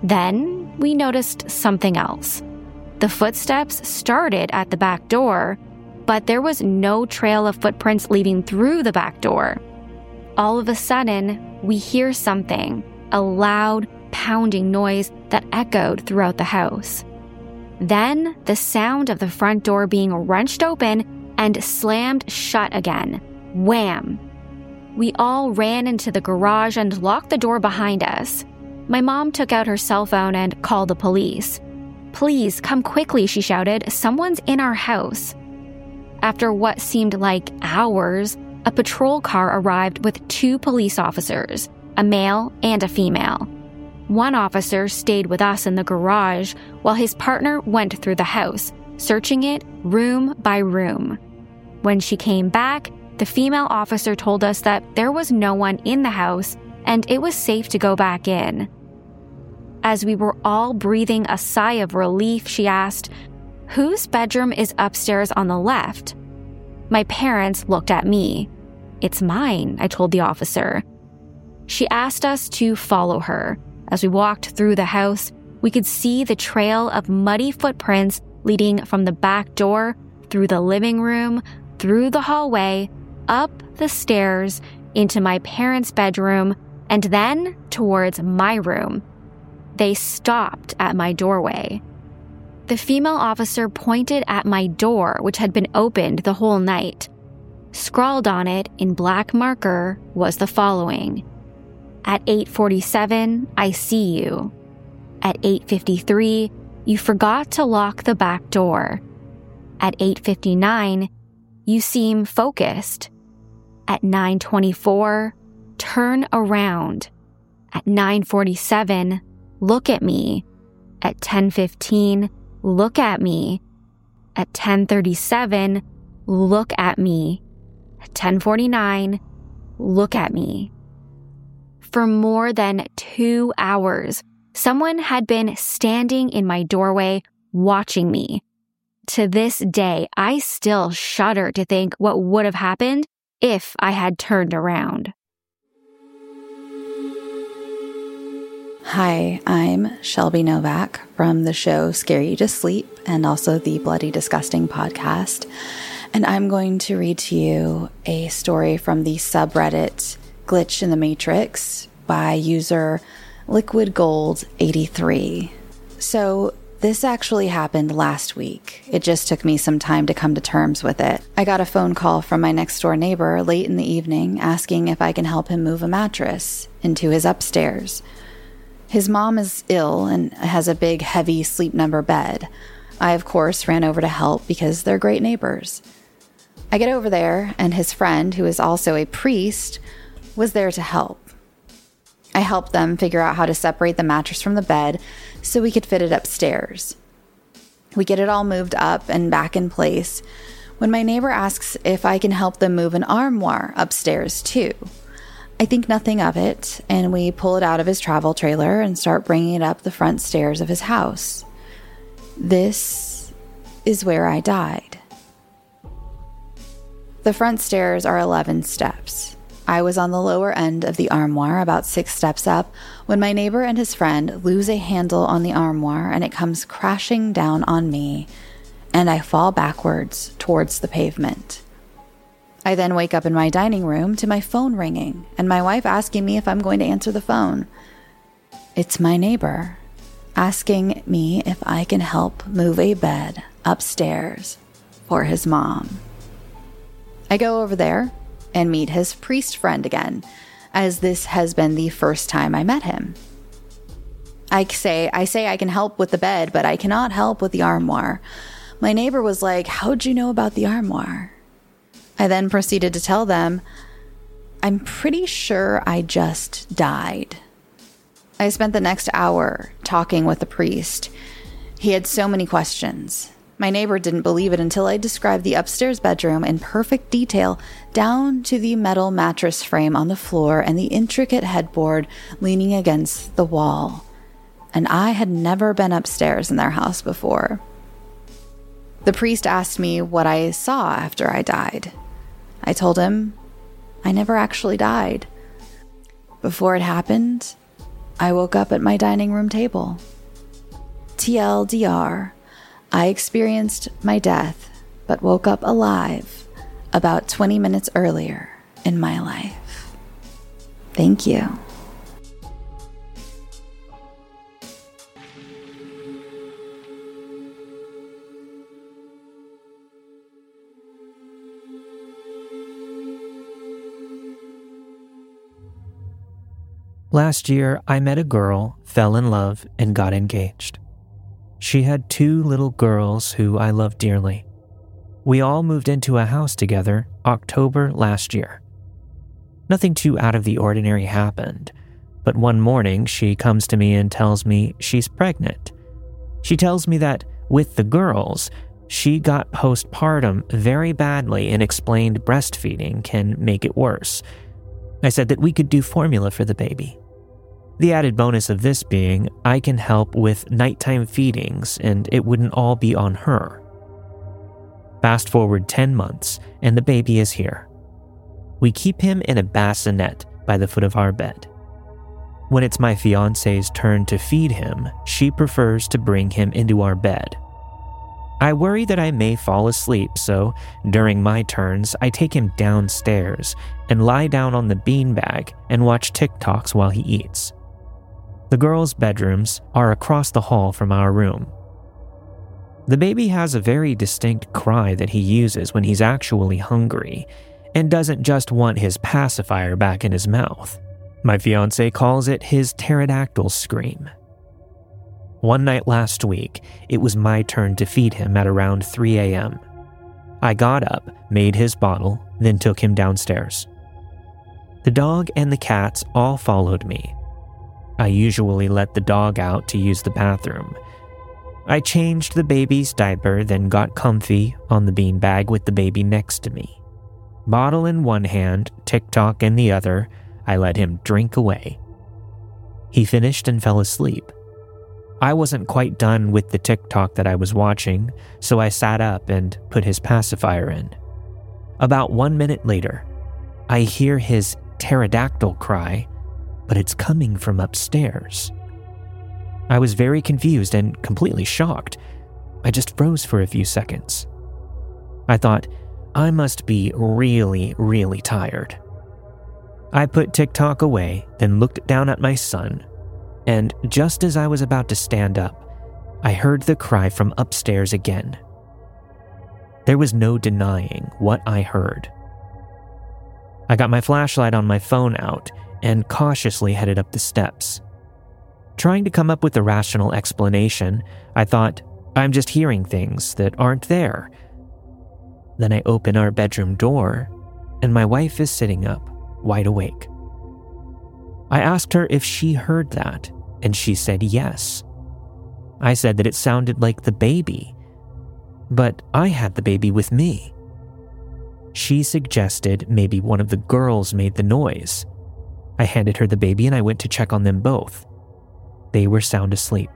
Then we noticed something else. The footsteps started at the back door, but there was no trail of footprints leading through the back door. All of a sudden, we hear something, a loud, pounding noise that echoed throughout the house. Then, the sound of the front door being wrenched open and slammed shut again. Wham! We all ran into the garage and locked the door behind us. My mom took out her cell phone and called the police. "Please, come quickly," she shouted. "Someone's in our house." After what seemed like hours, a patrol car arrived with two police officers, a male and a female. One officer stayed with us in the garage while his partner went through the house, searching it room by room. When she came back, the female officer told us that there was no one in the house and it was safe to go back in. As we were all breathing a sigh of relief, she asked, "Whose bedroom is upstairs on the left?" My parents looked at me. "It's mine," I told the officer. She asked us to follow her. As we walked through the house, we could see the trail of muddy footprints leading from the back door, through the living room, through the hallway, up the stairs, into my parents' bedroom, and then towards my room. They stopped at my doorway. The female officer pointed at my door, which had been opened the whole night. Scrawled on it in black marker was the following: "At eight forty-seven, I see you. At eight fifty-three, you forgot to lock the back door. At eight fifty-nine, you seem focused. At nine twenty-four, turn around. At nine forty-seven, look at me. At ten fifteen, look at me. At ten thirty-seven, look at me. At ten forty-nine, look at me." For more than two hours, someone had been standing in my doorway watching me. To this day, I still shudder to think what would have happened if I had turned around. Hi, I'm Shelby Novak from the show Scare You to Sleep and also the Bloody Disgusting podcast. And I'm going to read to you a story from the subreddit Glitch in the Matrix by user Liquid Gold eighty-three. So this actually happened last week. It just took me some time to come to terms with it. I got a phone call from my next door neighbor late in the evening asking if I can help him move a mattress into his upstairs. His mom is ill and has a big, heavy sleep number bed. I, of course, ran over to help because they're great neighbors. I get over there, and his friend, who is also a priest, was there to help. I helped them figure out how to separate the mattress from the bed so we could fit it upstairs. We get it all moved up and back in place when my neighbor asks if I can help them move an armoire upstairs too. I think nothing of it, and we pull it out of his travel trailer and start bringing it up the front stairs of his house. This is where I died. The front stairs are eleven steps. I was on the lower end of the armoire, about six steps up, when my neighbor and his friend lose a handle on the armoire and it comes crashing down on me, and I fall backwards towards the pavement. I then wake up in my dining room to my phone ringing and my wife asking me if I'm going to answer the phone. It's my neighbor asking me if I can help move a bed upstairs for his mom. I go over there and meet his priest friend again, as this has been the first time I met him. I say, I say I can help with the bed, but I cannot help with the armoire. My neighbor was like, how'd you know about the armoire? I then proceeded to tell them, I'm pretty sure I just died. I spent the next hour talking with the priest. He had so many questions. My neighbor didn't believe it until I described the upstairs bedroom in perfect detail, down to the metal mattress frame on the floor and the intricate headboard leaning against the wall. And I had never been upstairs in their house before. The priest asked me what I saw after I died. I told him I never actually died. Before it happened, I woke up at my dining room table. T L D R, I experienced my death, but woke up alive about twenty minutes earlier in my life. Thank you. Last year, I met a girl, fell in love, and got engaged. She had two little girls who I love dearly. We all moved into a house together October last year. Nothing too out of the ordinary happened, but one morning she comes to me and tells me she's pregnant. She tells me that with the girls, she got postpartum very badly and explained breastfeeding can make it worse. I said that we could do formula for the baby. The added bonus of this being I can help with nighttime feedings and it wouldn't all be on her. Fast forward ten months and the baby is here. We keep him in a bassinet by the foot of our bed. When it's my fiance's turn to feed him, she prefers to bring him into our bed. I worry that I may fall asleep, so during my turns, I take him downstairs and lie down on the beanbag and watch TikToks while he eats. The girls' bedrooms are across the hall from our room. The baby has a very distinct cry that he uses when he's actually hungry and doesn't just want his pacifier back in his mouth. My fiancé calls it his pterodactyl scream. One night last week, it was my turn to feed him at around three a.m. I got up, made his bottle, then took him downstairs. The dog and the cats all followed me. I usually let the dog out to use the bathroom. I changed the baby's diaper, then got comfy on the beanbag with the baby next to me. Bottle in one hand, TikTok in the other, I let him drink away. He finished and fell asleep. I wasn't quite done with the TikTok that I was watching, so I sat up and put his pacifier in. About one minute later, I hear his pterodactyl cry, but it's coming from upstairs. I was very confused and completely shocked. I just froze for a few seconds. I thought, I must be really, really tired. I put TikTok away, then looked down at my son, and just as I was about to stand up, I heard the cry from upstairs again. There was no denying what I heard. I got my flashlight on my phone out and cautiously headed up the steps. Trying to come up with a rational explanation, I thought, I'm just hearing things that aren't there. Then I open our bedroom door, and my wife is sitting up, wide awake. I asked her if she heard that, and she said yes. I said that it sounded like the baby, but I had the baby with me. She suggested maybe one of the girls made the noise. I handed her the baby and I went to check on them both. They were sound asleep.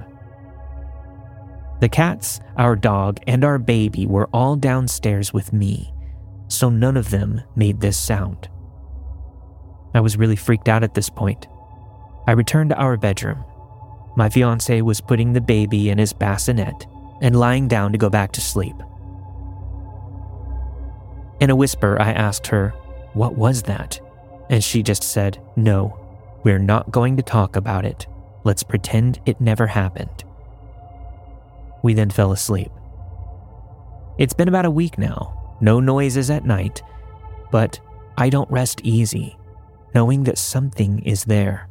The cats, our dog, and our baby were all downstairs with me, so none of them made this sound. I was really freaked out at this point. I returned to our bedroom. My fiancé was putting the baby in his bassinet and lying down to go back to sleep. In a whisper, I asked her, "What was that?" And she just said, "No, we're not going to talk about it. Let's pretend it never happened." We then fell asleep. It's been about a week now, no noises at night, but I don't rest easy, knowing that something is there.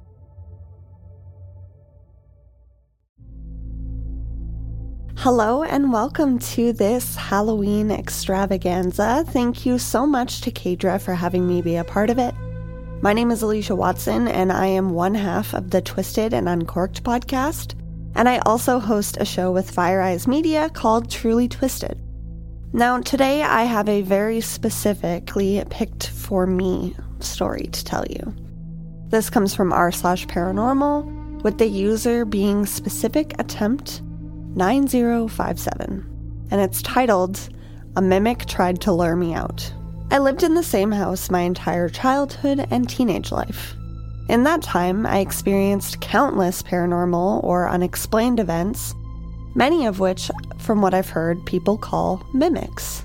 Hello and welcome to this Halloween extravaganza. Thank you so much to Kadra for having me be a part of it. My name is Alicia Watson and I am one half of the Twisted and Uncorked podcast, and I also host a show with Fire Eyes Media called Truly Twisted. Now today I have a very specifically picked for me story to tell you. This comes from r slash paranormal with the user being specific attempt nine zero five seven, and it's titled, "A Mimic Tried to Lure Me Out." I lived in the same house my entire childhood and teenage life. In that time, I experienced countless paranormal or unexplained events, many of which, from what I've heard, people call mimics.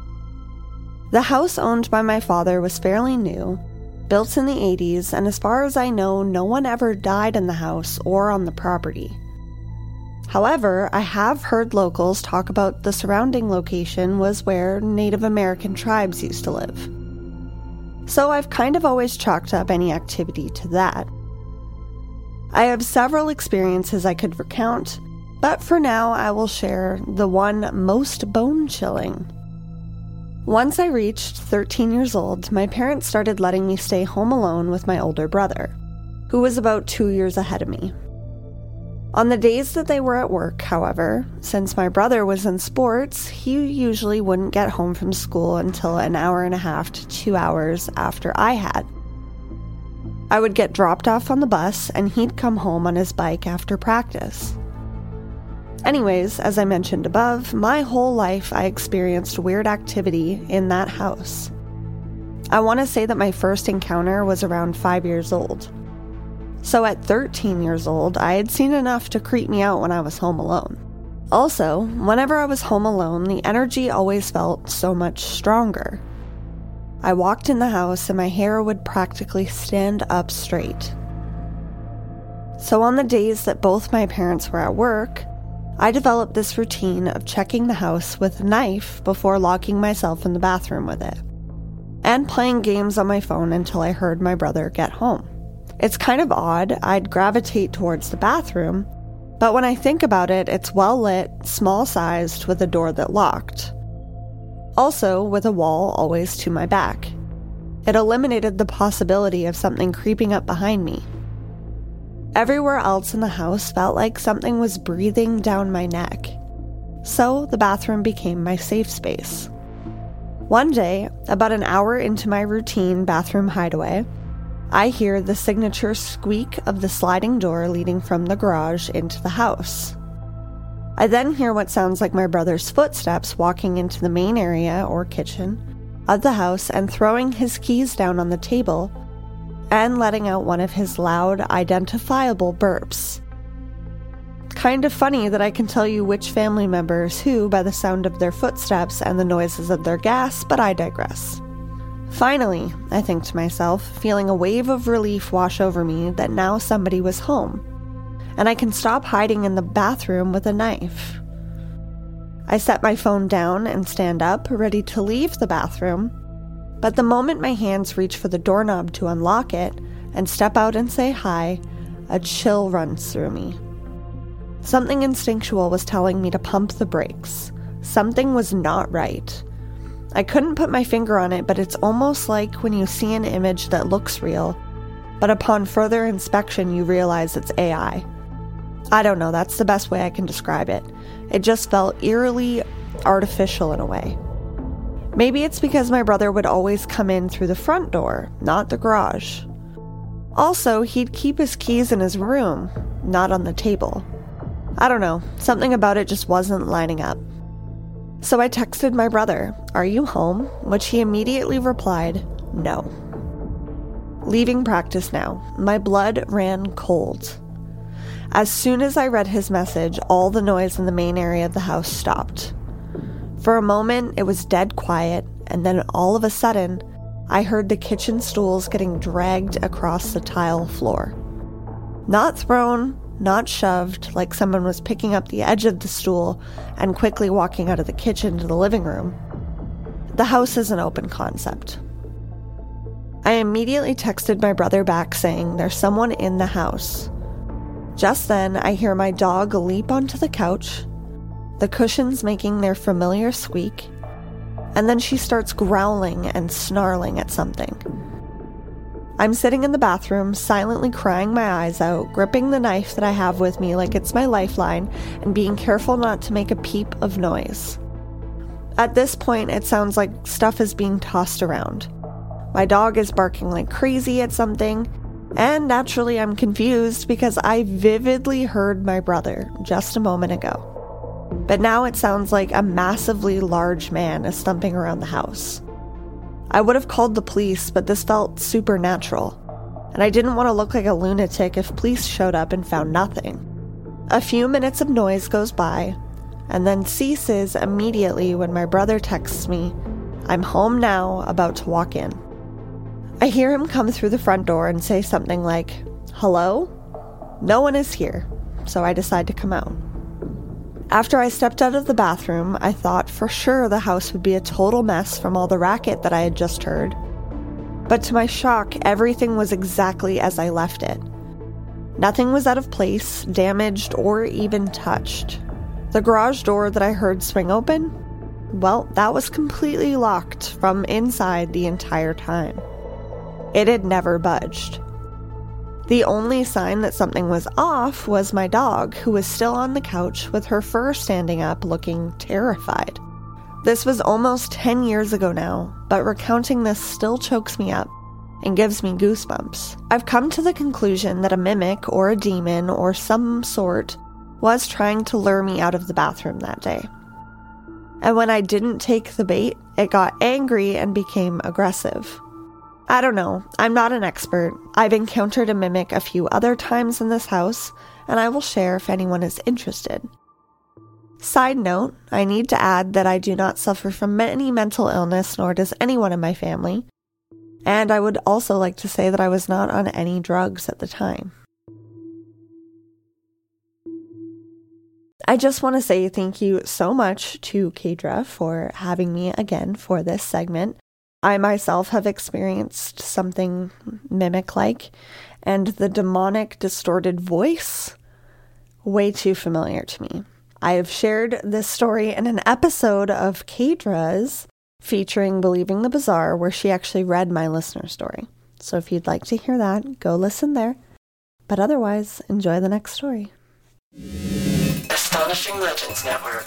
The house owned by my father was fairly new, built in the eighties, and as far as I know, no one ever died in the house or on the property. However, I have heard locals talk about the surrounding location was where Native American tribes used to live. So I've kind of always chalked up any activity to that. I have several experiences I could recount, but for now I will share the one most bone-chilling. Once I reached thirteen years old, my parents started letting me stay home alone with my older brother, who was about two years ahead of me. On the days that they were at work, however, since my brother was in sports, he usually wouldn't get home from school until an hour and a half to two hours after I had. I would get dropped off on the bus, and he'd come home on his bike after practice. Anyways, as I mentioned above, my whole life I experienced weird activity in that house. I want to say that my first encounter was around five years old. So at thirteen years old, I had seen enough to creep me out when I was home alone. Also, whenever I was home alone, the energy always felt so much stronger. I walked in the house and my hair would practically stand up straight. So on the days that both my parents were at work, I developed this routine of checking the house with a knife before locking myself in the bathroom with it, and playing games on my phone until I heard my brother get home. It's kind of odd, I'd gravitate towards the bathroom, but when I think about it, it's well lit, small-sized, with a door that locked. Also, with a wall always to my back. It eliminated the possibility of something creeping up behind me. Everywhere else in the house felt like something was breathing down my neck. So the bathroom became my safe space. One day, about an hour into my routine bathroom hideaway, I hear the signature squeak of the sliding door leading from the garage into the house. I then hear what sounds like my brother's footsteps walking into the main area or kitchen of the house and throwing his keys down on the table and letting out one of his loud, identifiable burps. Kind of funny that I can tell you which family members who by the sound of their footsteps and the noises of their gas, but I digress. Finally, I think to myself, feeling a wave of relief wash over me that now somebody was home, and I can stop hiding in the bathroom with a knife. I set my phone down and stand up, ready to leave the bathroom, but the moment my hands reach for the doorknob to unlock it and step out and say hi, a chill runs through me. Something instinctual was telling me to pump the brakes. Something was not right. I couldn't put my finger on it, but it's almost like when you see an image that looks real, but upon further inspection you realize it's A I. I don't know, that's the best way I can describe it. It just felt eerily artificial in a way. Maybe it's because my brother would always come in through the front door, not the garage. Also, he'd keep his keys in his room, not on the table. I don't know, something about it just wasn't lining up. So I texted my brother, "Are you home?" Which he immediately replied, "No." Leaving practice now, my blood ran cold. As soon as I read his message, all the noise in the main area of the house stopped. For a moment, it was dead quiet, and then all of a sudden, I heard the kitchen stools getting dragged across the tile floor. Not thrown, not shoved, like someone was picking up the edge of the stool and quickly walking out of the kitchen to the living room. The house is an open concept. I immediately texted my brother back saying there's someone in the house. Just then, I hear my dog leap onto the couch, the cushions making their familiar squeak, and then she starts growling and snarling at something. I'm sitting in the bathroom, silently crying my eyes out, gripping the knife that I have with me like it's my lifeline, and being careful not to make a peep of noise. At this point, it sounds like stuff is being tossed around. My dog is barking like crazy at something, and naturally I'm confused because I vividly heard my brother just a moment ago. But now it sounds like a massively large man is stumping around the house. I would have called the police, but this felt supernatural, and I didn't want to look like a lunatic if police showed up and found nothing. A few minutes of noise goes by, and then ceases immediately when my brother texts me, "I'm home now, about to walk in." I hear him come through the front door and say something like, "Hello?" No one is here, so I decide to come out. After I stepped out of the bathroom, I thought for sure the house would be a total mess from all the racket that I had just heard. But to my shock, everything was exactly as I left it. Nothing was out of place, damaged, or even touched. The garage door that I heard swing open, well, that was completely locked from inside the entire time. It had never budged. The only sign that something was off was my dog, who was still on the couch with her fur standing up, looking terrified. This was almost ten years ago now, but recounting this still chokes me up and gives me goosebumps. I've come to the conclusion that a mimic or a demon or some sort was trying to lure me out of the bathroom that day. And when I didn't take the bait, it got angry and became aggressive. I don't know, I'm not an expert. I've encountered a mimic a few other times in this house, and I will share if anyone is interested. Side note, I need to add that I do not suffer from any mental illness, nor does anyone in my family. And I would also like to say that I was not on any drugs at the time. I just want to say thank you so much to Kadra for having me again for this segment. I myself have experienced something mimic-like, and the demonic distorted voice, way too familiar to me. I have shared this story in an episode of Kadra's featuring Believing the Bizarre, where she actually read my listener story. So if you'd like to hear that, go listen there. But otherwise, enjoy the next story. Astonishing Legends Network.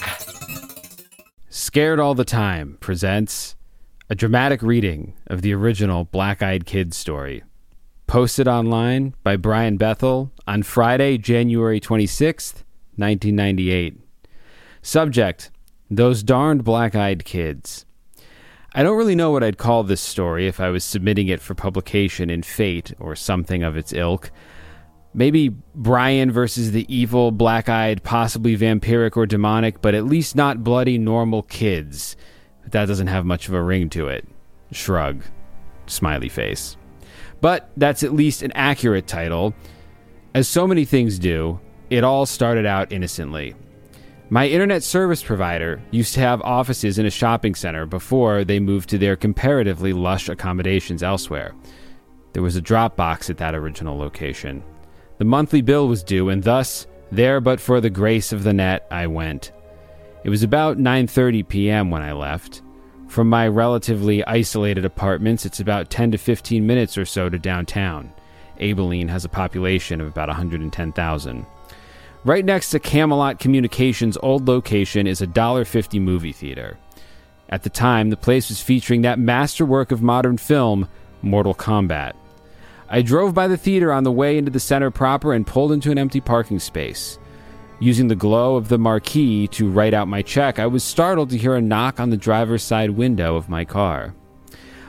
Scared All the Time presents a dramatic reading of the original Black-Eyed Kids story, posted online by Brian Bethel on Friday, January twenty-sixth, nineteen ninety-eight. Subject, Those Darned Black-Eyed Kids. I don't really know what I'd call this story if I was submitting it for publication in Fate or something of its ilk. Maybe Brian versus the evil, black-eyed, possibly vampiric or demonic, but at least not bloody normal kids. But that doesn't have much of a ring to it. Shrug. Smiley face. But that's at least an accurate title. As so many things do, it all started out innocently. My internet service provider used to have offices in a shopping center before they moved to their comparatively lush accommodations elsewhere. There was a drop box at that original location. The monthly bill was due, and thus, there but for the grace of the net, I went. It was about nine thirty p.m. when I left. From my relatively isolated apartments, it's about ten to fifteen minutes or so to downtown. Abilene has a population of about one hundred ten thousand. Right next to Camelot Communications' old location is a one dollar fifty movie theater. At the time, the place was featuring that masterwork of modern film, Mortal Kombat. I drove by the theater on the way into the center proper and pulled into an empty parking space. Using the glow of the marquee to write out my check, I was startled to hear a knock on the driver's side window of my car.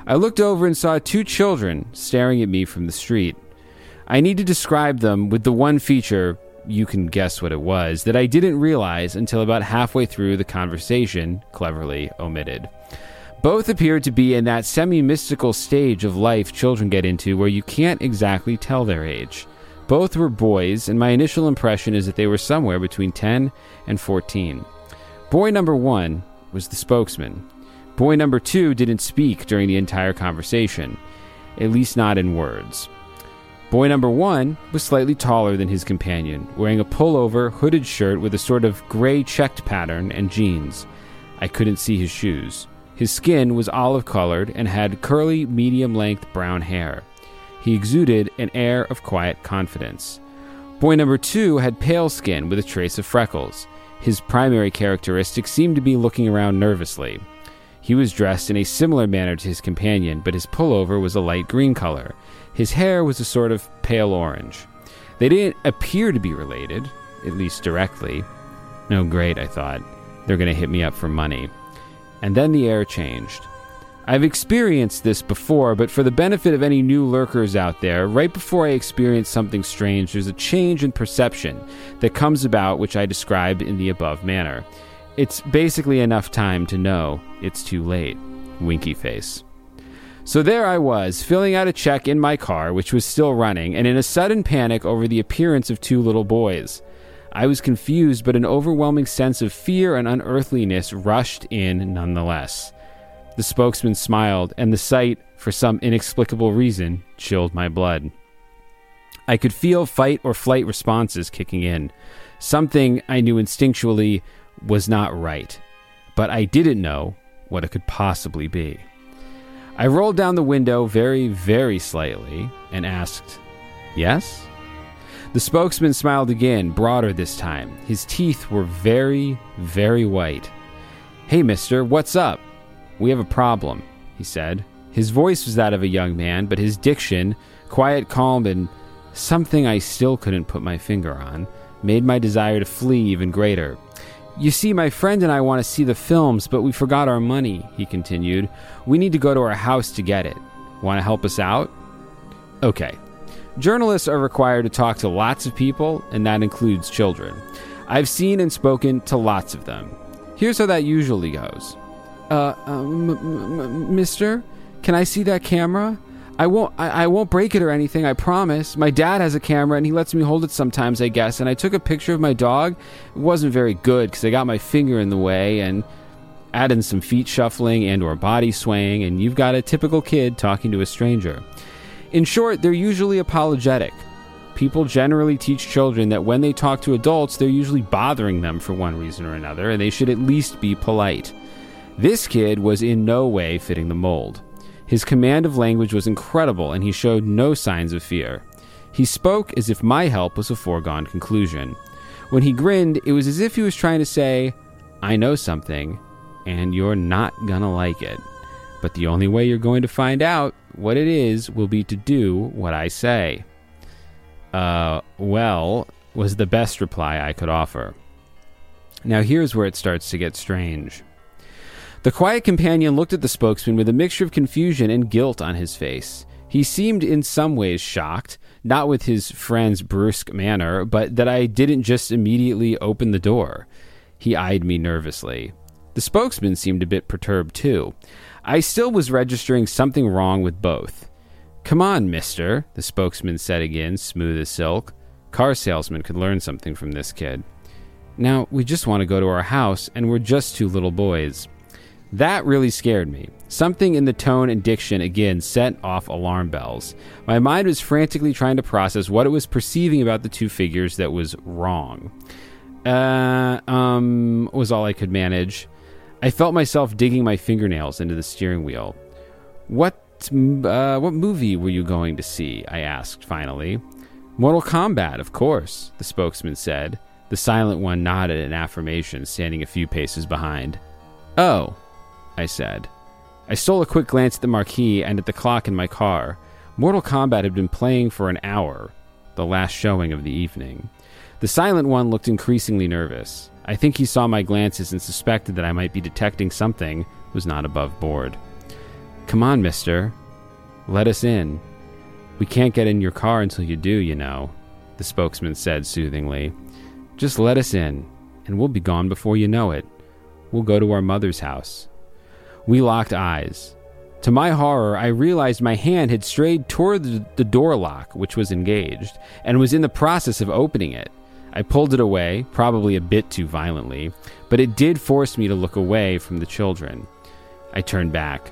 I looked over and saw two children staring at me from the street. I need to describe them with the one feature, you can guess what it was, that I didn't realize until about halfway through the conversation, cleverly omitted. Both appeared to be in that semi-mystical stage of life children get into where you can't exactly tell their age. Both were boys, and my initial impression is that they were somewhere between ten and fourteen. Boy number one was the spokesman. Boy number two didn't speak during the entire conversation, at least not in words. Boy number one was slightly taller than his companion, wearing a pullover, hooded shirt with a sort of gray checked pattern and jeans. I couldn't see his shoes. His skin was olive-colored and had curly, medium-length brown hair. He exuded an air of quiet confidence. Boy number two had pale skin with a trace of freckles. His primary characteristic seemed to be looking around nervously. He was dressed in a similar manner to his companion, but his pullover was a light green color. His hair was a sort of pale orange. They didn't appear to be related, at least directly. No, great, I thought. They're going to hit me up for money. And then the air changed. I've experienced this before, but for the benefit of any new lurkers out there, right before I experience something strange, there's a change in perception that comes about which I described in the above manner. It's basically enough time to know it's too late. Winky face. So there I was, filling out a check in my car, which was still running, and in a sudden panic over the appearance of two little boys. I was confused, but an overwhelming sense of fear and unearthliness rushed in nonetheless. The spokesman smiled, and the sight, for some inexplicable reason, chilled my blood. I could feel fight or flight responses kicking in. Something I knew instinctually was not right, but I didn't know what it could possibly be. I rolled down the window very, very slightly and asked, "Yes?" The spokesman smiled again, broader this time. His teeth were very, very white. "Hey, mister, what's up? We have a problem," he said. His voice was that of a young man, but his diction, quiet, calm, and something I still couldn't put my finger on, made my desire to flee even greater. "You see, my friend and I want to see the films, but we forgot our money," he continued. "We need to go to our house to get it. Want to help us out?" Okay. Journalists are required to talk to lots of people, and that includes children. I've seen and spoken to lots of them. Here's how that usually goes. Uh, um, m- m- mister, can I see that camera? I won't I, I won't break it or anything, I promise. My dad has a camera and he lets me hold it sometimes, I guess. And I took a picture of my dog. It wasn't very good because I got my finger in the way, and add in some feet shuffling and or body swaying, and you've got a typical kid talking to a stranger. In short, they're usually apologetic. People generally teach children that when they talk to adults, they're usually bothering them for one reason or another, and they should at least be polite. This kid was in no way fitting the mold. His command of language was incredible, and he showed no signs of fear. He spoke as if my help was a foregone conclusion. When he grinned, it was as if he was trying to say, "I know something, and you're not gonna like it. But the only way you're going to find out what it is will be to do what I say." Uh, well, was the best reply I could offer. Now here's where it starts to get strange. The quiet companion looked at the spokesman with a mixture of confusion and guilt on his face. He seemed in some ways shocked, not with his friend's brusque manner, but that I didn't just immediately open the door. He eyed me nervously. The spokesman seemed a bit perturbed too. I still was registering something wrong with both. "Come on, mister," the spokesman said again, smooth as silk. Car salesman could learn something from this kid. "Now, we just want to go to our house, and we're just two little boys." That really scared me. Something in the tone and diction again set off alarm bells. My mind was frantically trying to process what it was perceiving about the two figures that was wrong. Uh, um, was all I could manage. I felt myself digging my fingernails into the steering wheel. What, uh, what movie were you going to see? I asked finally. "Mortal Kombat, of course," the spokesman said. The silent one nodded in affirmation, standing a few paces behind. "Oh," I said. I stole a quick glance at the marquee and at the clock in my car. Mortal Kombat had been playing for an hour, the last showing of the evening. The silent one looked increasingly nervous. I think he saw my glances and suspected that I might be detecting something was not above board. Come on, mister. Let us in. We can't get in your car until you do, you know, the spokesman said soothingly. Just let us in, and we'll be gone before you know it. We'll go to our mother's house. We locked eyes. To my horror, I realized my hand had strayed toward the door lock, which was engaged, and was in the process of opening it. I pulled it away, probably a bit too violently, but it did force me to look away from the children. I turned back.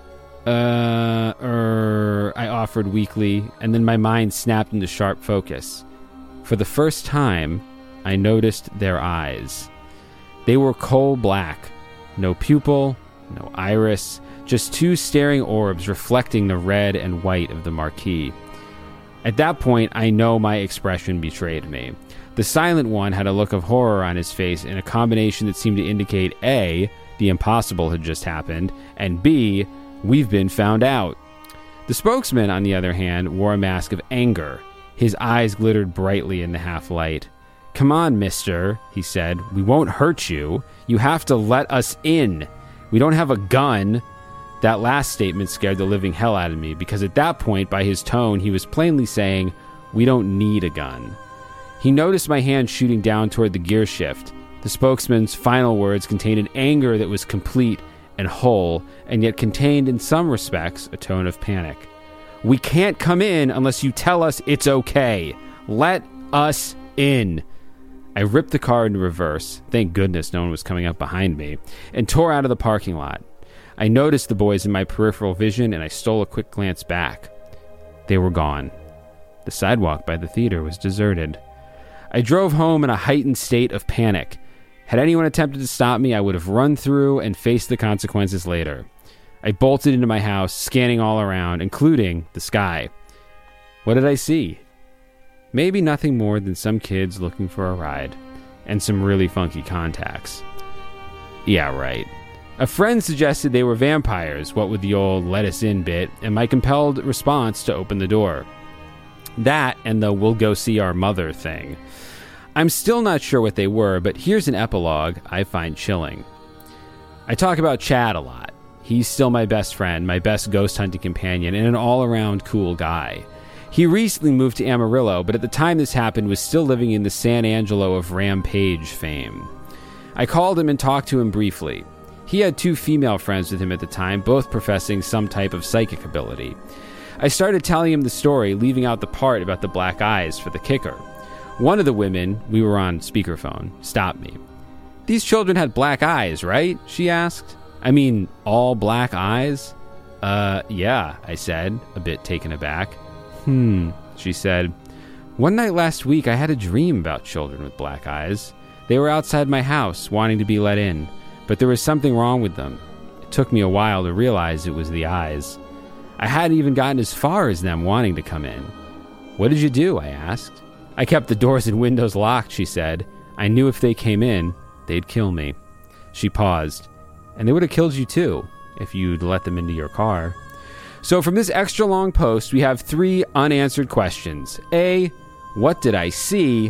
Uh, er, I offered weakly, and then my mind snapped into sharp focus. For the first time, I noticed their eyes. They were coal black. No pupil, no iris, just two staring orbs reflecting the red and white of the marquee. At that point, I know my expression betrayed me. The silent one had a look of horror on his face in a combination that seemed to indicate A, the impossible had just happened, and B, we've been found out. The spokesman, on the other hand, wore a mask of anger. His eyes glittered brightly in the half-light. Come on, mister, he said. We won't hurt you. You have to let us in. We don't have a gun. That last statement scared the living hell out of me, because at that point, by his tone, he was plainly saying, we don't need a gun. He noticed my hand shooting down toward the gear shift. The spokesman's final words contained an anger that was complete and whole, and yet contained in some respects a tone of panic. We can't come in unless you tell us it's okay. Let us in. I ripped the car into reverse, thank goodness no one was coming up behind me, and tore out of the parking lot. I noticed the boys in my peripheral vision, and I stole a quick glance back. They were gone. The sidewalk by the theater was deserted. I drove home in a heightened state of panic. Had anyone attempted to stop me, I would have run through and faced the consequences later. I bolted into my house, scanning all around, including the sky. What did I see? Maybe nothing more than some kids looking for a ride, and some really funky contacts. Yeah, right. A friend suggested they were vampires, what with the old let us in bit, and my compelled response to open the door. That and the we'll go see our mother thing. I'm still not sure what they were, but here's an epilogue I find chilling. I talk about Chad a lot. He's still my best friend, my best ghost hunting companion, and an all-around cool guy. He recently moved to Amarillo, but at the time this happened was still living in the San Angelo of Rampage fame. I called him and talked to him briefly. He had two female friends with him at the time, both professing some type of psychic ability. I started telling him the story, leaving out the part about the black eyes for the kicker. One of the women, we were on speakerphone, stopped me. These children had black eyes, right? She asked. I mean, all black eyes? Uh, yeah, I said, a bit taken aback. Hmm, she said. One night last week, I had a dream about children with black eyes. They were outside my house, wanting to be let in, but there was something wrong with them. It took me a while to realize it was the eyes. I hadn't even gotten as far as them wanting to come in. What did you do? I asked. I kept the doors and windows locked, she said. I knew if they came in, they'd kill me. She paused. And they would have killed you too, if you'd let them into your car. So from this extra long post, we have three unanswered questions. A, what did I see?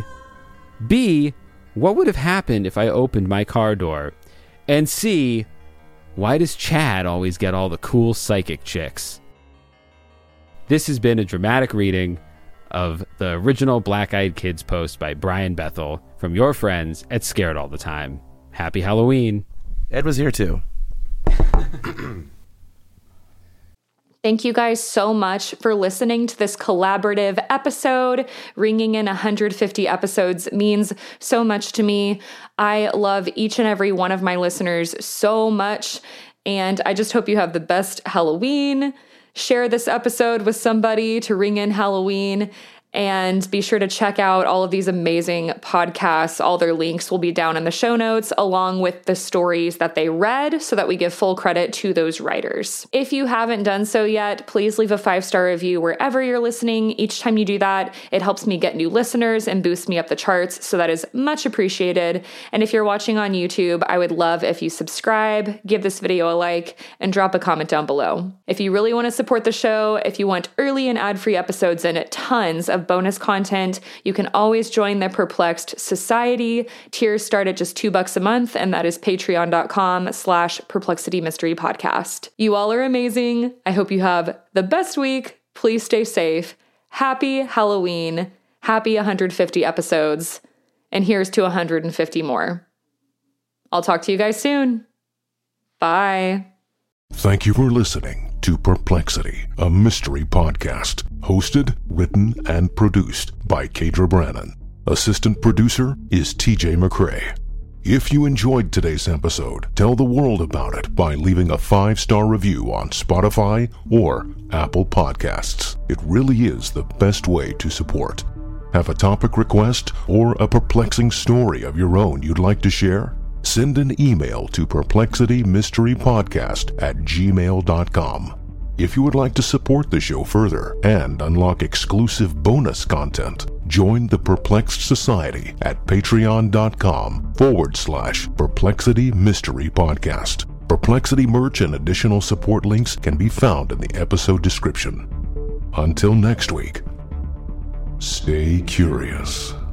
B, what would have happened if I opened my car door? And C, why does Chad always get all the cool psychic chicks? This has been a dramatic reading of the original Black Eyed Kids post by Brian Bethel from your friends at Scared All the Time. Happy Halloween. Ed was here too. Thank you guys so much for listening to this collaborative episode. Ringing in one hundred fifty episodes means so much to me. I love each and every one of my listeners so much, and I just hope you have the best Halloween. Share this episode with somebody to ring in Halloween, and be sure to check out all of these amazing podcasts. All their links will be down in the show notes, along with the stories that they read, so that we give full credit to those writers. If you haven't done so yet, please leave a five-star review wherever you're listening. Each time you do that, it helps me get new listeners and boosts me up the charts, so that is much appreciated. And if you're watching on YouTube, I would love if you subscribe, give this video a like, and drop a comment down below. If you really want to support the show, if you want early and ad-free episodes and tons of of bonus content. You can always join the Perplexed Society. Tiers start at just two bucks a month, and that is patreon.com slash perplexity mystery podcast. You all are amazing. I hope you have the best week. Please stay safe. Happy Halloween. Happy one hundred fifty episodes. And here's to one hundred fifty more. I'll talk to you guys soon. Bye. Thank you for listening to Perplexity, a mystery podcast, hosted, written, and produced by Kadra Brannon. Assistant producer is T J McCrae. If you enjoyed today's episode, tell the world about it by leaving a five-star review on Spotify or Apple Podcasts. It really is the best way to support. Have a topic request or a perplexing story of your own you'd like to share? Send an email to perplexitymysterypodcast at gmail dot com. If you would like to support the show further and unlock exclusive bonus content, join the Perplexed Society at patreon.com forward slash perplexity mystery podcast. Perplexity merch and additional support links can be found in the episode description. Until next week, stay curious.